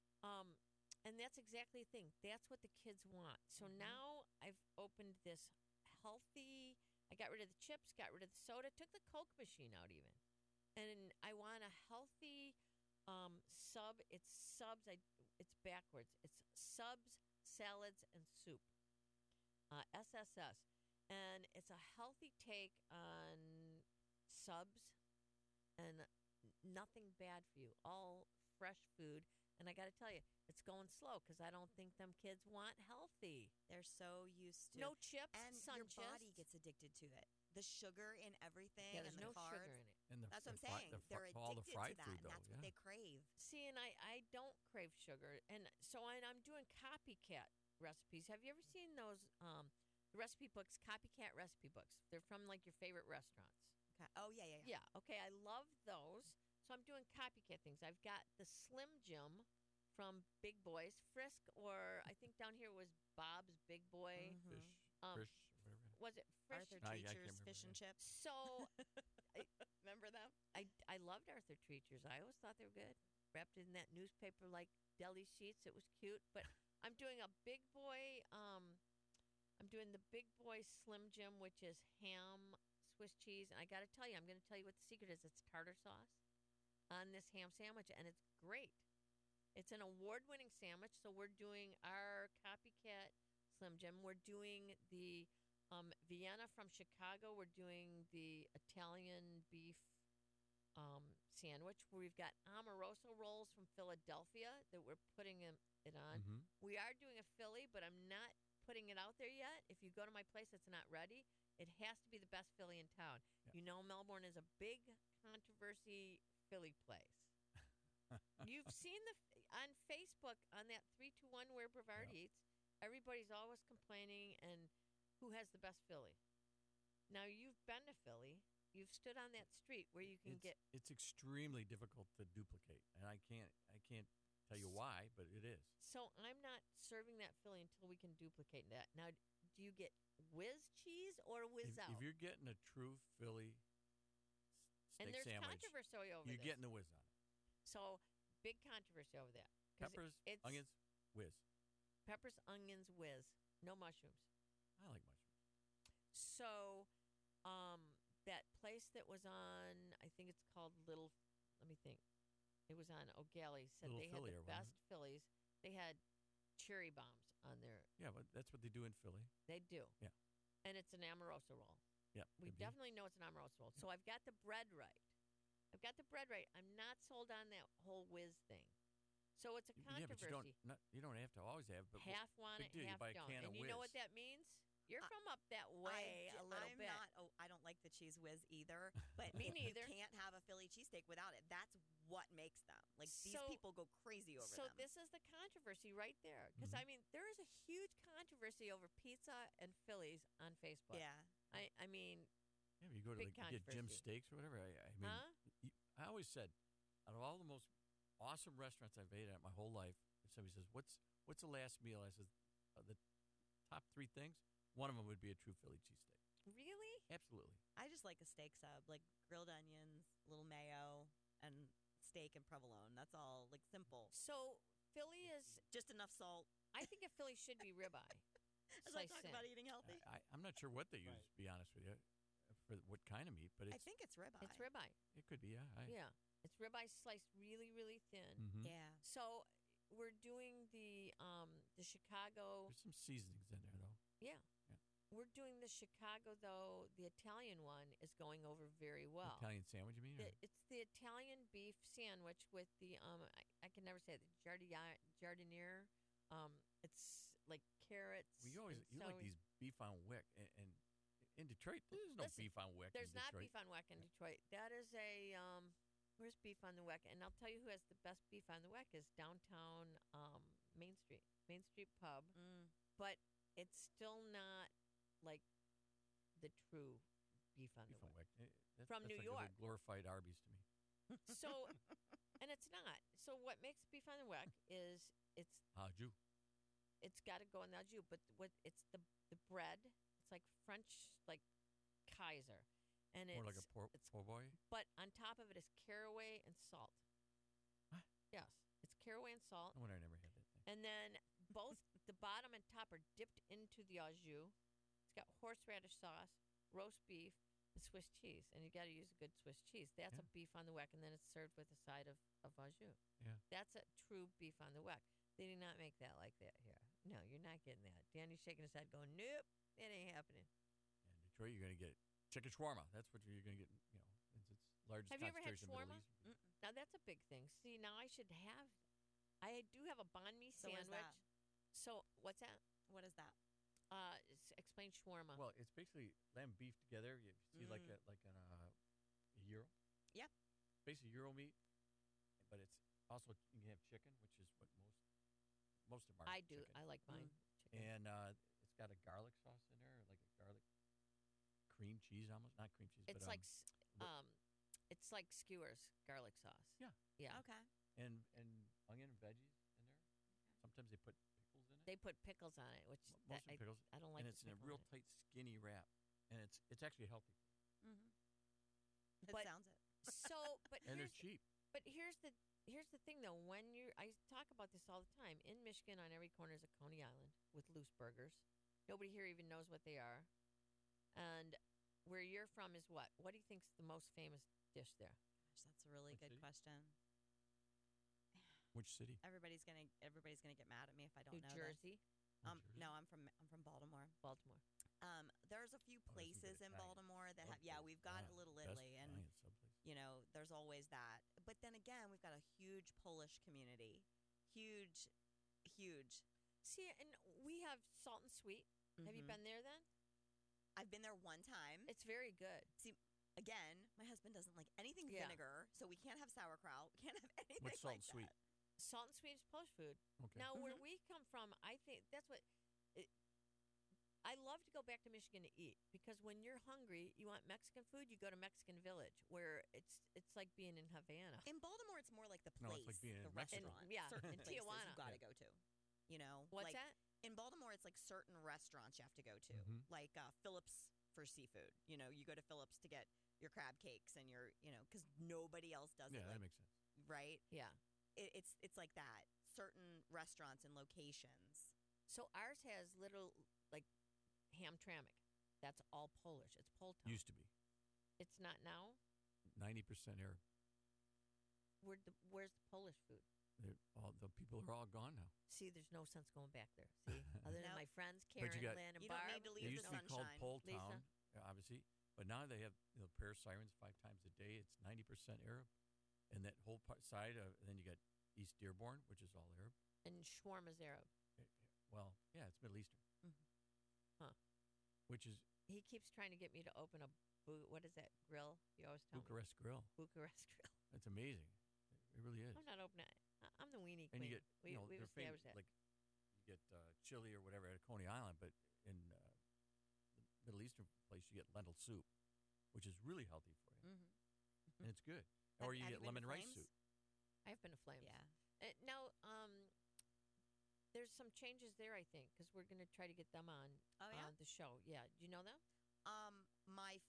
Speaker 2: and that's exactly the thing. That's what the kids want. So now I've opened this healthy. I got rid of the chips, got rid of the soda, took the Coke machine out even, and I want a healthy sub. It's subs. It's backwards. It's subs, salads, and soup. SSS, and it's a healthy take on subs and nothing bad for you. All fresh food. And I got to tell you, it's going slow because I don't think them kids want healthy.
Speaker 4: They're so used to
Speaker 2: No chips,
Speaker 4: and
Speaker 2: sun
Speaker 4: your body
Speaker 2: chips.
Speaker 4: gets addicted to it. The sugar in everything
Speaker 2: Yeah,
Speaker 4: and
Speaker 2: there's
Speaker 4: the
Speaker 2: no
Speaker 4: carbs.
Speaker 2: sugar in it.
Speaker 3: And the,
Speaker 4: That's
Speaker 3: the
Speaker 4: what I'm
Speaker 3: fri-
Speaker 4: saying.
Speaker 3: the fri-
Speaker 4: They're
Speaker 3: all the
Speaker 4: addicted
Speaker 3: fried
Speaker 4: to that,
Speaker 3: food,
Speaker 4: and
Speaker 3: though.
Speaker 4: that's what they crave.
Speaker 2: See, and I don't crave sugar, and so I'm doing copycat recipes. Have you ever seen those the recipe books, copycat recipe books? They're from like your favorite restaurants.
Speaker 4: Okay. Oh yeah.
Speaker 2: Yeah, okay, I love those. So I'm doing copycat things. I've got the Slim Jim from Big Boys, Frisk, or I think down here was Bob's Big Boy.
Speaker 4: Mhm.
Speaker 3: Fish,
Speaker 2: Um,
Speaker 3: fish, whatever.
Speaker 2: Was it Frisch?
Speaker 4: Arthur
Speaker 3: I can't
Speaker 4: Treacher's
Speaker 3: remember,
Speaker 4: fish and
Speaker 3: yeah.
Speaker 4: chips.
Speaker 2: So
Speaker 4: Remember them?
Speaker 2: I loved Arthur Treachers. I always thought they were good. Wrapped in that newspaper like deli sheets. It was cute. But I'm doing a Big Boy. I'm doing the Big Boy Slim Jim, which is ham, Swiss cheese, and I got to tell you, I'm going to tell you what the secret is. It's tartar sauce on this ham sandwich, and it's great. It's an award-winning sandwich. So we're doing our copycat Slim Jim. We're doing the Vienna from Chicago. We're doing the Italian beef sandwich. We've got Amoroso rolls from Philadelphia that we're putting it on.
Speaker 3: Mm-hmm.
Speaker 2: We are doing a Philly, but I'm not putting it out there yet. If you go to my place, it's not ready. It has to be the best Philly in town.
Speaker 3: Yeah.
Speaker 2: You know, Melbourne is a big controversy Philly place. You've seen on Facebook on that 321 where Brevard eats. Everybody's always complaining and who has the best Philly. Now you've been to Philly. You've stood on that street where you can get.
Speaker 3: It's extremely difficult to duplicate, and I can't tell you why, but it is.
Speaker 2: So I'm not serving that Philly until we can duplicate that. Now, do you get whiz cheese or whiz out?
Speaker 3: If you're getting a true Philly steak
Speaker 2: and there's
Speaker 3: sandwich,
Speaker 2: controversy over
Speaker 3: you're
Speaker 2: this.
Speaker 3: getting the whiz on it.
Speaker 2: So big controversy over that. 'Cause
Speaker 3: Peppers,
Speaker 2: it's
Speaker 3: onions, whiz.
Speaker 2: peppers, onions, whiz, no mushrooms.
Speaker 3: I like mushrooms.
Speaker 2: So, that place that was on, I think it's called Little. Let me think. It was on O'Galley. Said
Speaker 3: Little
Speaker 2: they
Speaker 3: Philly
Speaker 2: had
Speaker 3: or
Speaker 2: the
Speaker 3: what?
Speaker 2: best Phillies. They had cherry bombs on there.
Speaker 3: Yeah, but that's what they do in Philly.
Speaker 2: They do.
Speaker 3: Yeah.
Speaker 2: And it's an Amoroso roll.
Speaker 3: Yeah,
Speaker 2: We
Speaker 3: could be.
Speaker 2: definitely know it's an Amoroso roll. So I've got the bread right. I'm not sold on that whole whiz thing. So it's a
Speaker 3: Yeah, but
Speaker 2: controversy.
Speaker 3: you don't have to always have. But
Speaker 2: Half want
Speaker 3: big
Speaker 2: it,
Speaker 3: deal, you
Speaker 2: half
Speaker 3: buy a
Speaker 2: don't.
Speaker 3: can
Speaker 2: And
Speaker 3: of
Speaker 2: you know what
Speaker 3: whiz.
Speaker 2: that means? You're from up that way a little
Speaker 4: I'm
Speaker 2: bit.
Speaker 4: not. Oh, I don't like the cheese whiz either. But
Speaker 2: Me neither.
Speaker 4: You can't have a Philly cheesesteak without it. That's what makes them. Like these
Speaker 2: So-
Speaker 4: people go crazy over
Speaker 2: So
Speaker 4: them.
Speaker 2: this is the controversy right there. Because,
Speaker 3: Mhm.
Speaker 2: I mean, there is a huge controversy over pizza and Phillies on Facebook.
Speaker 4: yeah.
Speaker 2: I mean,
Speaker 3: Yeah, but you go to
Speaker 2: Big
Speaker 3: get Jim's
Speaker 2: controversy.
Speaker 3: Steaks or whatever. I mean,
Speaker 2: Huh?
Speaker 3: I always said, out of all the most awesome restaurants I've ate at my whole life, if somebody says, "What's the last meal?" I says, the top three things. One of them would be a true Philly cheesesteak. Absolutely.
Speaker 4: I just like a steak sub, like grilled onions, a little mayo, and steak and provolone. That's all, like simple.
Speaker 2: So Philly is.
Speaker 4: Just enough salt.
Speaker 2: I think a Philly should be ribeye.
Speaker 4: As I talk about eating healthy.
Speaker 3: I'm not sure what they use, to be honest with you, for what kind of meat, but
Speaker 4: I think it's ribeye.
Speaker 2: It's ribeye.
Speaker 3: It could be, yeah.
Speaker 2: Yeah, it's ribeye sliced really, really thin.
Speaker 3: Mm-hmm.
Speaker 4: Yeah.
Speaker 2: So we're doing the Chicago.
Speaker 3: There's some seasonings in there, though.
Speaker 2: Yeah. We're doing the Chicago, though. The Italian one is going over very well.
Speaker 3: Italian sandwich, you mean?
Speaker 2: It's the Italian beef sandwich with the I can never say it, the jardiniere. It's like carrots.
Speaker 3: Well, you like these beef on wick, and in Detroit, there's no beef on wick.
Speaker 2: There's not
Speaker 3: Detroit.
Speaker 2: beef on wick in Detroit. That is a where's beef on the wick? And I'll tell you who has the best beef on the wick is downtown Main Street Pub. But it's still not like the true beef on the wick. From New York.
Speaker 3: Like glorified Arby's to me.
Speaker 2: So, and it's not. So what makes beef on the wick is it's
Speaker 3: Au.
Speaker 2: It's got to go in the au jus, but what it's the bread. It's like French, like Kaiser, and
Speaker 3: More
Speaker 2: it's
Speaker 3: like a po' boy.
Speaker 2: But on top of it is caraway and salt.
Speaker 3: What?
Speaker 2: Yes, it's caraway and salt.
Speaker 3: No wonder I never had that thing.
Speaker 2: And then both the bottom and top are dipped into the au jus. It's got horseradish sauce, roast beef, and Swiss cheese. And you got to use a good Swiss cheese. That's a beef on the weck, and then it's served with a side of au jus.
Speaker 3: Yeah.
Speaker 2: That's a true beef on the weck. They do not make that like that here. No, you're not getting that. Danny's shaking his head going, nope, it ain't happening.
Speaker 3: Yeah, in Detroit, you're going to get chicken shawarma. That's what you're going to get, it's largest
Speaker 2: Have you ever had
Speaker 3: concentration of
Speaker 2: shawarma?
Speaker 3: Middle East.
Speaker 2: Now, that's a big thing. See, now I should have, I do have a banh mi
Speaker 4: So
Speaker 2: sandwich.
Speaker 4: what is that?
Speaker 2: So, what's that?
Speaker 4: What is that?
Speaker 2: Explain shawarma.
Speaker 3: Well, it's basically lamb beef together. You see like a gyro.
Speaker 4: Yep.
Speaker 3: Basically Euro meat, but it's also you can have chicken, which is what most of them are.
Speaker 2: I do.
Speaker 3: Chicken.
Speaker 2: I like mine. Chicken.
Speaker 3: And it's got a garlic sauce in there, like a garlic cream cheese almost. Not cream cheese,
Speaker 2: It's
Speaker 3: but
Speaker 2: it's like skewers, garlic sauce.
Speaker 3: Yeah.
Speaker 2: Yeah.
Speaker 4: Okay.
Speaker 3: and onion and veggies in there. Sometimes they put pickles in it.
Speaker 2: They put pickles on it, which
Speaker 3: Mostly pickles.
Speaker 2: I don't like.
Speaker 3: And it's in a real tight, skinny wrap, and it's actually healthy.
Speaker 4: It
Speaker 2: But-
Speaker 4: sounds it.
Speaker 2: So, but
Speaker 3: And they're
Speaker 2: here's,
Speaker 3: cheap.
Speaker 2: but here's the thing though. When I talk about this all the time. In Michigan, on every corner is a Coney Island with loose burgers. Nobody here even knows what they are. And where you're from is what? What do you think's the most famous dish there?
Speaker 4: Gosh, that's a really
Speaker 3: Which
Speaker 4: good
Speaker 3: city?
Speaker 4: question.
Speaker 3: Which city?
Speaker 4: Everybody's gonna get mad at me if I don't
Speaker 2: New
Speaker 4: know
Speaker 2: Jersey,
Speaker 3: New Jersey?
Speaker 4: No, I'm from Baltimore.
Speaker 2: Baltimore.
Speaker 4: There's a few
Speaker 3: Oh, there's some
Speaker 4: places
Speaker 3: good
Speaker 4: in
Speaker 3: Italian.
Speaker 4: Baltimore that have.
Speaker 3: Love
Speaker 4: Yeah,
Speaker 3: those.
Speaker 4: we've got
Speaker 3: Yeah,
Speaker 4: a Little
Speaker 3: best
Speaker 4: Italy, and
Speaker 3: Italian someplace.
Speaker 4: there's always that. But then again, we've got a huge Polish community, huge.
Speaker 2: See, and we have Salt and Sweet. Have you
Speaker 4: Mhm.
Speaker 2: been there then?
Speaker 4: I've been there one time.
Speaker 2: It's very good.
Speaker 4: See, again, my husband doesn't like anything
Speaker 2: Yeah.
Speaker 4: vinegar, so we can't have sauerkraut. We can't have anything
Speaker 3: What's salt
Speaker 4: like
Speaker 3: and sweet?
Speaker 4: that.
Speaker 2: Salt and Sweet is Polish food.
Speaker 3: Okay.
Speaker 2: Now, where we come from, I think that's what. I love to go back to Michigan to eat because when you're hungry, you want Mexican food. You go to Mexican Village, where it's like being in Havana.
Speaker 4: In Baltimore, it's more like the
Speaker 3: No,
Speaker 4: place,
Speaker 3: it's like being
Speaker 4: the
Speaker 3: in Mexico.
Speaker 4: restaurant.
Speaker 2: And- yeah,
Speaker 4: certain
Speaker 2: in
Speaker 4: places
Speaker 2: Tijuana.
Speaker 4: you got to go to.
Speaker 2: What's
Speaker 4: like,
Speaker 2: that?
Speaker 4: In Baltimore, it's like certain restaurants you have to go to,
Speaker 3: Mhm.
Speaker 4: like Phillips for seafood. You go to Phillips to get your crab cakes and because nobody else does
Speaker 3: Yeah,
Speaker 4: it.
Speaker 3: that
Speaker 4: Like,
Speaker 3: makes sense.
Speaker 4: right?
Speaker 2: Yeah.
Speaker 4: It's like that. Certain restaurants and locations.
Speaker 2: So ours has little like Hamtramck. That's all Polish. It's Poltown.
Speaker 3: Used to be
Speaker 2: It's not now.
Speaker 3: 90% Arab.
Speaker 2: Where's the Polish food?
Speaker 3: The people are all gone now.
Speaker 2: See, there's no sense going back there. See, other than
Speaker 4: No.
Speaker 2: my friends
Speaker 3: But
Speaker 2: Karen,
Speaker 3: you got-
Speaker 2: Lynn, and
Speaker 4: You don't
Speaker 2: Barb.
Speaker 4: need to
Speaker 3: They
Speaker 4: leave
Speaker 3: used
Speaker 4: the
Speaker 3: to be called
Speaker 4: sunshine.
Speaker 3: Pole
Speaker 2: Lisa?
Speaker 3: Town, obviously, but now they have prayer sirens 5 times a day. It's 90% Arab, and that whole side of. And then you got East Dearborn, which is all Arab.
Speaker 2: And shawarma's Arab.
Speaker 3: Well, yeah, it's Middle Eastern.
Speaker 2: Huh.
Speaker 3: Which is
Speaker 2: He keeps trying to get me to open a what is that grill? You always tell
Speaker 3: Bucharest Grill.
Speaker 2: me Bucharest grill.
Speaker 3: It's amazing. It really is.
Speaker 2: I'm not opening it. I'm the weenie
Speaker 3: And
Speaker 2: queen.
Speaker 3: you get,
Speaker 2: we've
Speaker 3: they're famous,
Speaker 2: established that.
Speaker 3: like you get chili or whatever at Coney Island, but in the Middle Eastern place you get lentil soup, which is really healthy for you,
Speaker 4: Mm-hmm.
Speaker 3: and it's good.
Speaker 4: Have-
Speaker 3: Or you
Speaker 4: have
Speaker 3: get
Speaker 4: you been to
Speaker 3: lemon rice
Speaker 4: Flames?
Speaker 3: soup.
Speaker 2: I've been to Flames.
Speaker 4: Yeah.
Speaker 2: Now, there's some changes there, I think, because we're going to try to get them on
Speaker 4: Oh, yeah?
Speaker 2: the show. Yeah. Do you know them?
Speaker 4: My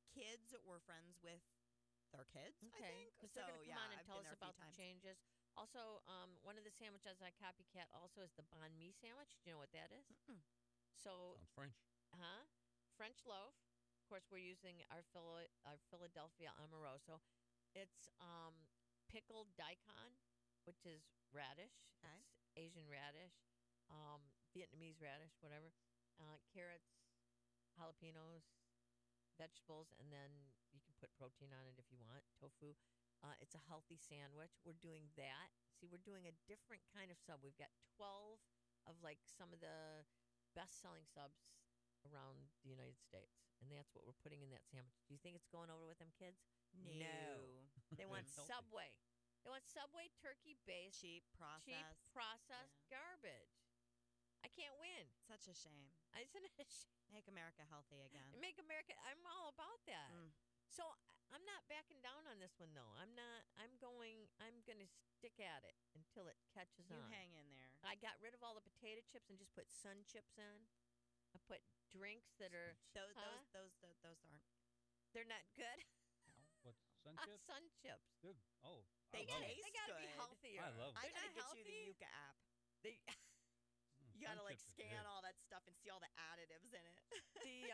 Speaker 4: kids were friends with their kids, I
Speaker 2: Okay,
Speaker 4: think.
Speaker 2: because they're going to come on and
Speaker 4: I've
Speaker 2: tell
Speaker 4: been
Speaker 2: us
Speaker 4: there a few
Speaker 2: about the
Speaker 4: times.
Speaker 2: changes. Also, one of the sandwiches I copycat also is the banh mi sandwich. Do you know what that is?
Speaker 4: Mm-mm.
Speaker 2: So,
Speaker 3: Sounds French.
Speaker 2: French loaf. Of course, we're using our Philadelphia Amoroso. It's pickled daikon, which is radish.
Speaker 4: Okay.
Speaker 2: It's Asian radish, Vietnamese radish, whatever. Carrots, jalapenos, vegetables, and then you can put protein on it if you want, tofu. It's a healthy sandwich. We're doing that. See, we're doing a different kind of sub. We've got 12 of like some of the best-selling subs around the United States, and that's what we're putting in that sandwich. Do you think it's going over with them kids?
Speaker 4: No.
Speaker 2: They want
Speaker 3: It's healthy.
Speaker 2: Subway. They want Subway turkey-based,
Speaker 4: Cheap processed.
Speaker 2: processed
Speaker 4: Yeah.
Speaker 2: garbage. I can't win.
Speaker 4: Such a shame.
Speaker 2: Isn't it a shame?
Speaker 4: Make America healthy again.
Speaker 2: Make America. I'm all about that.
Speaker 4: Mm.
Speaker 2: So I'm not backing down on this one though. I'm not. I'm going to stick at it until it catches
Speaker 4: You
Speaker 2: on.
Speaker 4: hang in there.
Speaker 2: I got rid of all the potato chips and just put sun chips in. I put drinks that are
Speaker 4: Those
Speaker 2: Huh?
Speaker 4: those aren't.
Speaker 2: they're not good.
Speaker 1: What's sun chips?
Speaker 2: Sun chips.
Speaker 1: They're, oh,
Speaker 4: They
Speaker 1: I love 'em.
Speaker 4: taste
Speaker 2: They gotta be
Speaker 4: good.
Speaker 2: healthier.
Speaker 1: I love 'em.
Speaker 4: I
Speaker 2: They're
Speaker 4: gotta
Speaker 2: not
Speaker 4: get you the
Speaker 2: healthy.
Speaker 4: Yuka app.
Speaker 2: They,
Speaker 4: You gotta
Speaker 1: Sun
Speaker 4: like
Speaker 1: chips are
Speaker 4: scan
Speaker 1: good.
Speaker 4: all that stuff and see all the additives in it.
Speaker 2: the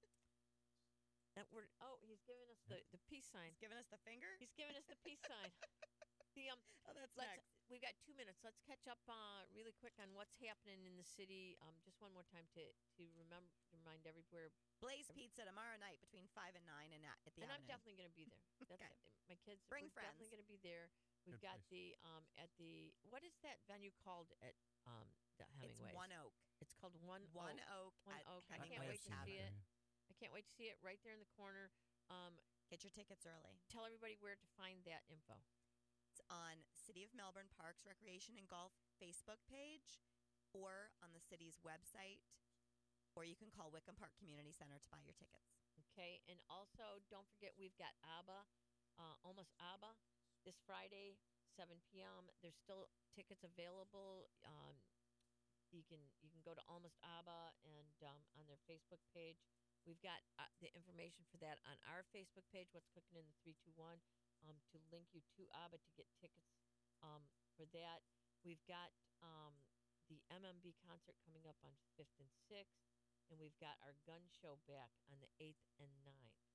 Speaker 2: that we're he's giving us the peace sign.
Speaker 4: He's giving us the finger.
Speaker 2: He's giving us the peace sign. The
Speaker 4: Oh, that's
Speaker 2: let's
Speaker 4: next.
Speaker 2: we've got 2 minutes. Let's catch up really quick on what's happening in the city. Just one more time to remind everywhere.
Speaker 4: Blaze Pizza tomorrow night between 5 and 9 and at the
Speaker 2: And I'm
Speaker 4: Avenue.
Speaker 2: definitely going to be there. That's
Speaker 4: Okay.
Speaker 2: My kids.
Speaker 4: Bring
Speaker 2: we're definitely
Speaker 4: friends.
Speaker 2: going to be there. We've
Speaker 3: Good
Speaker 2: got
Speaker 3: place.
Speaker 2: the at the what is that venue called at the
Speaker 4: It's
Speaker 2: Hemingway?
Speaker 4: One Oak.
Speaker 2: It's called One
Speaker 4: One
Speaker 2: Oak.
Speaker 4: Oak.
Speaker 2: One
Speaker 4: at
Speaker 2: Oak. I
Speaker 4: Hemingway
Speaker 2: can't wait to see
Speaker 4: Tavern.
Speaker 2: it. I can't wait to see it right there in the corner.
Speaker 4: Get your tickets early.
Speaker 2: Tell everybody where to find that info.
Speaker 4: It's on City of Melbourne Parks Recreation and Golf Facebook page or on the city's website, or you can call Wickham Park Community Center to buy your tickets.
Speaker 2: Okay, and also don't forget we've got ABBA, almost ABBA, this Friday, 7 p.m. There's still tickets available. You can go to Almost ABBA and on their Facebook page. We've got the information for that on our Facebook page. What's Cooking in the 321 to link you to ABBA to get tickets for that. We've got the MMB concert coming up on 5th and 6th. And we've got our gun show back on the 8th and 9th.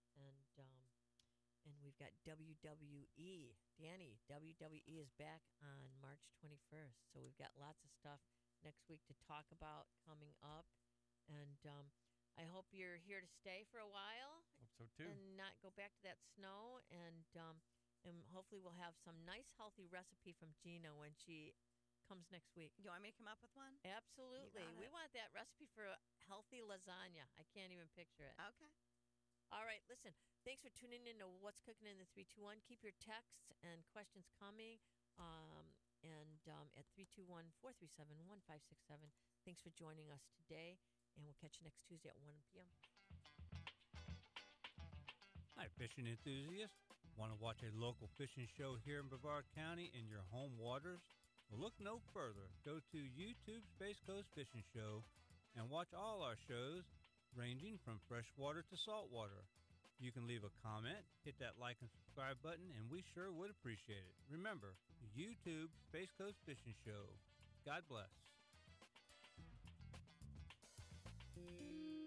Speaker 2: And we've got WWE. Danny, WWE is back on March 21st. So we've got lots of stuff next week to talk about coming up. And I hope you're here to stay for a while
Speaker 3: Hope so too.
Speaker 2: and not go back to that snow. And hopefully we'll have some nice, healthy recipe from Gina when she comes next week.
Speaker 4: You want me to come up with one?
Speaker 2: Absolutely.
Speaker 4: You got
Speaker 2: We
Speaker 4: it.
Speaker 2: want that recipe for a healthy lasagna. I can't even picture it.
Speaker 4: Okay.
Speaker 2: All right, listen. Thanks for tuning in to What's Cooking in the 321. Keep your texts and questions coming. At 321-437-1567. Thanks for joining us today, and we'll catch you next Tuesday at 1 p.m.
Speaker 1: Hi, fishing enthusiasts. Want to watch a local fishing show here in Brevard County in your home waters? Well, look no further. Go to YouTube Space Coast Fishing Show and watch all our shows ranging from freshwater to saltwater. You can leave a comment, hit that like and subscribe button, and we sure would appreciate it. Remember, YouTube Space Coast Fishing Show. God bless.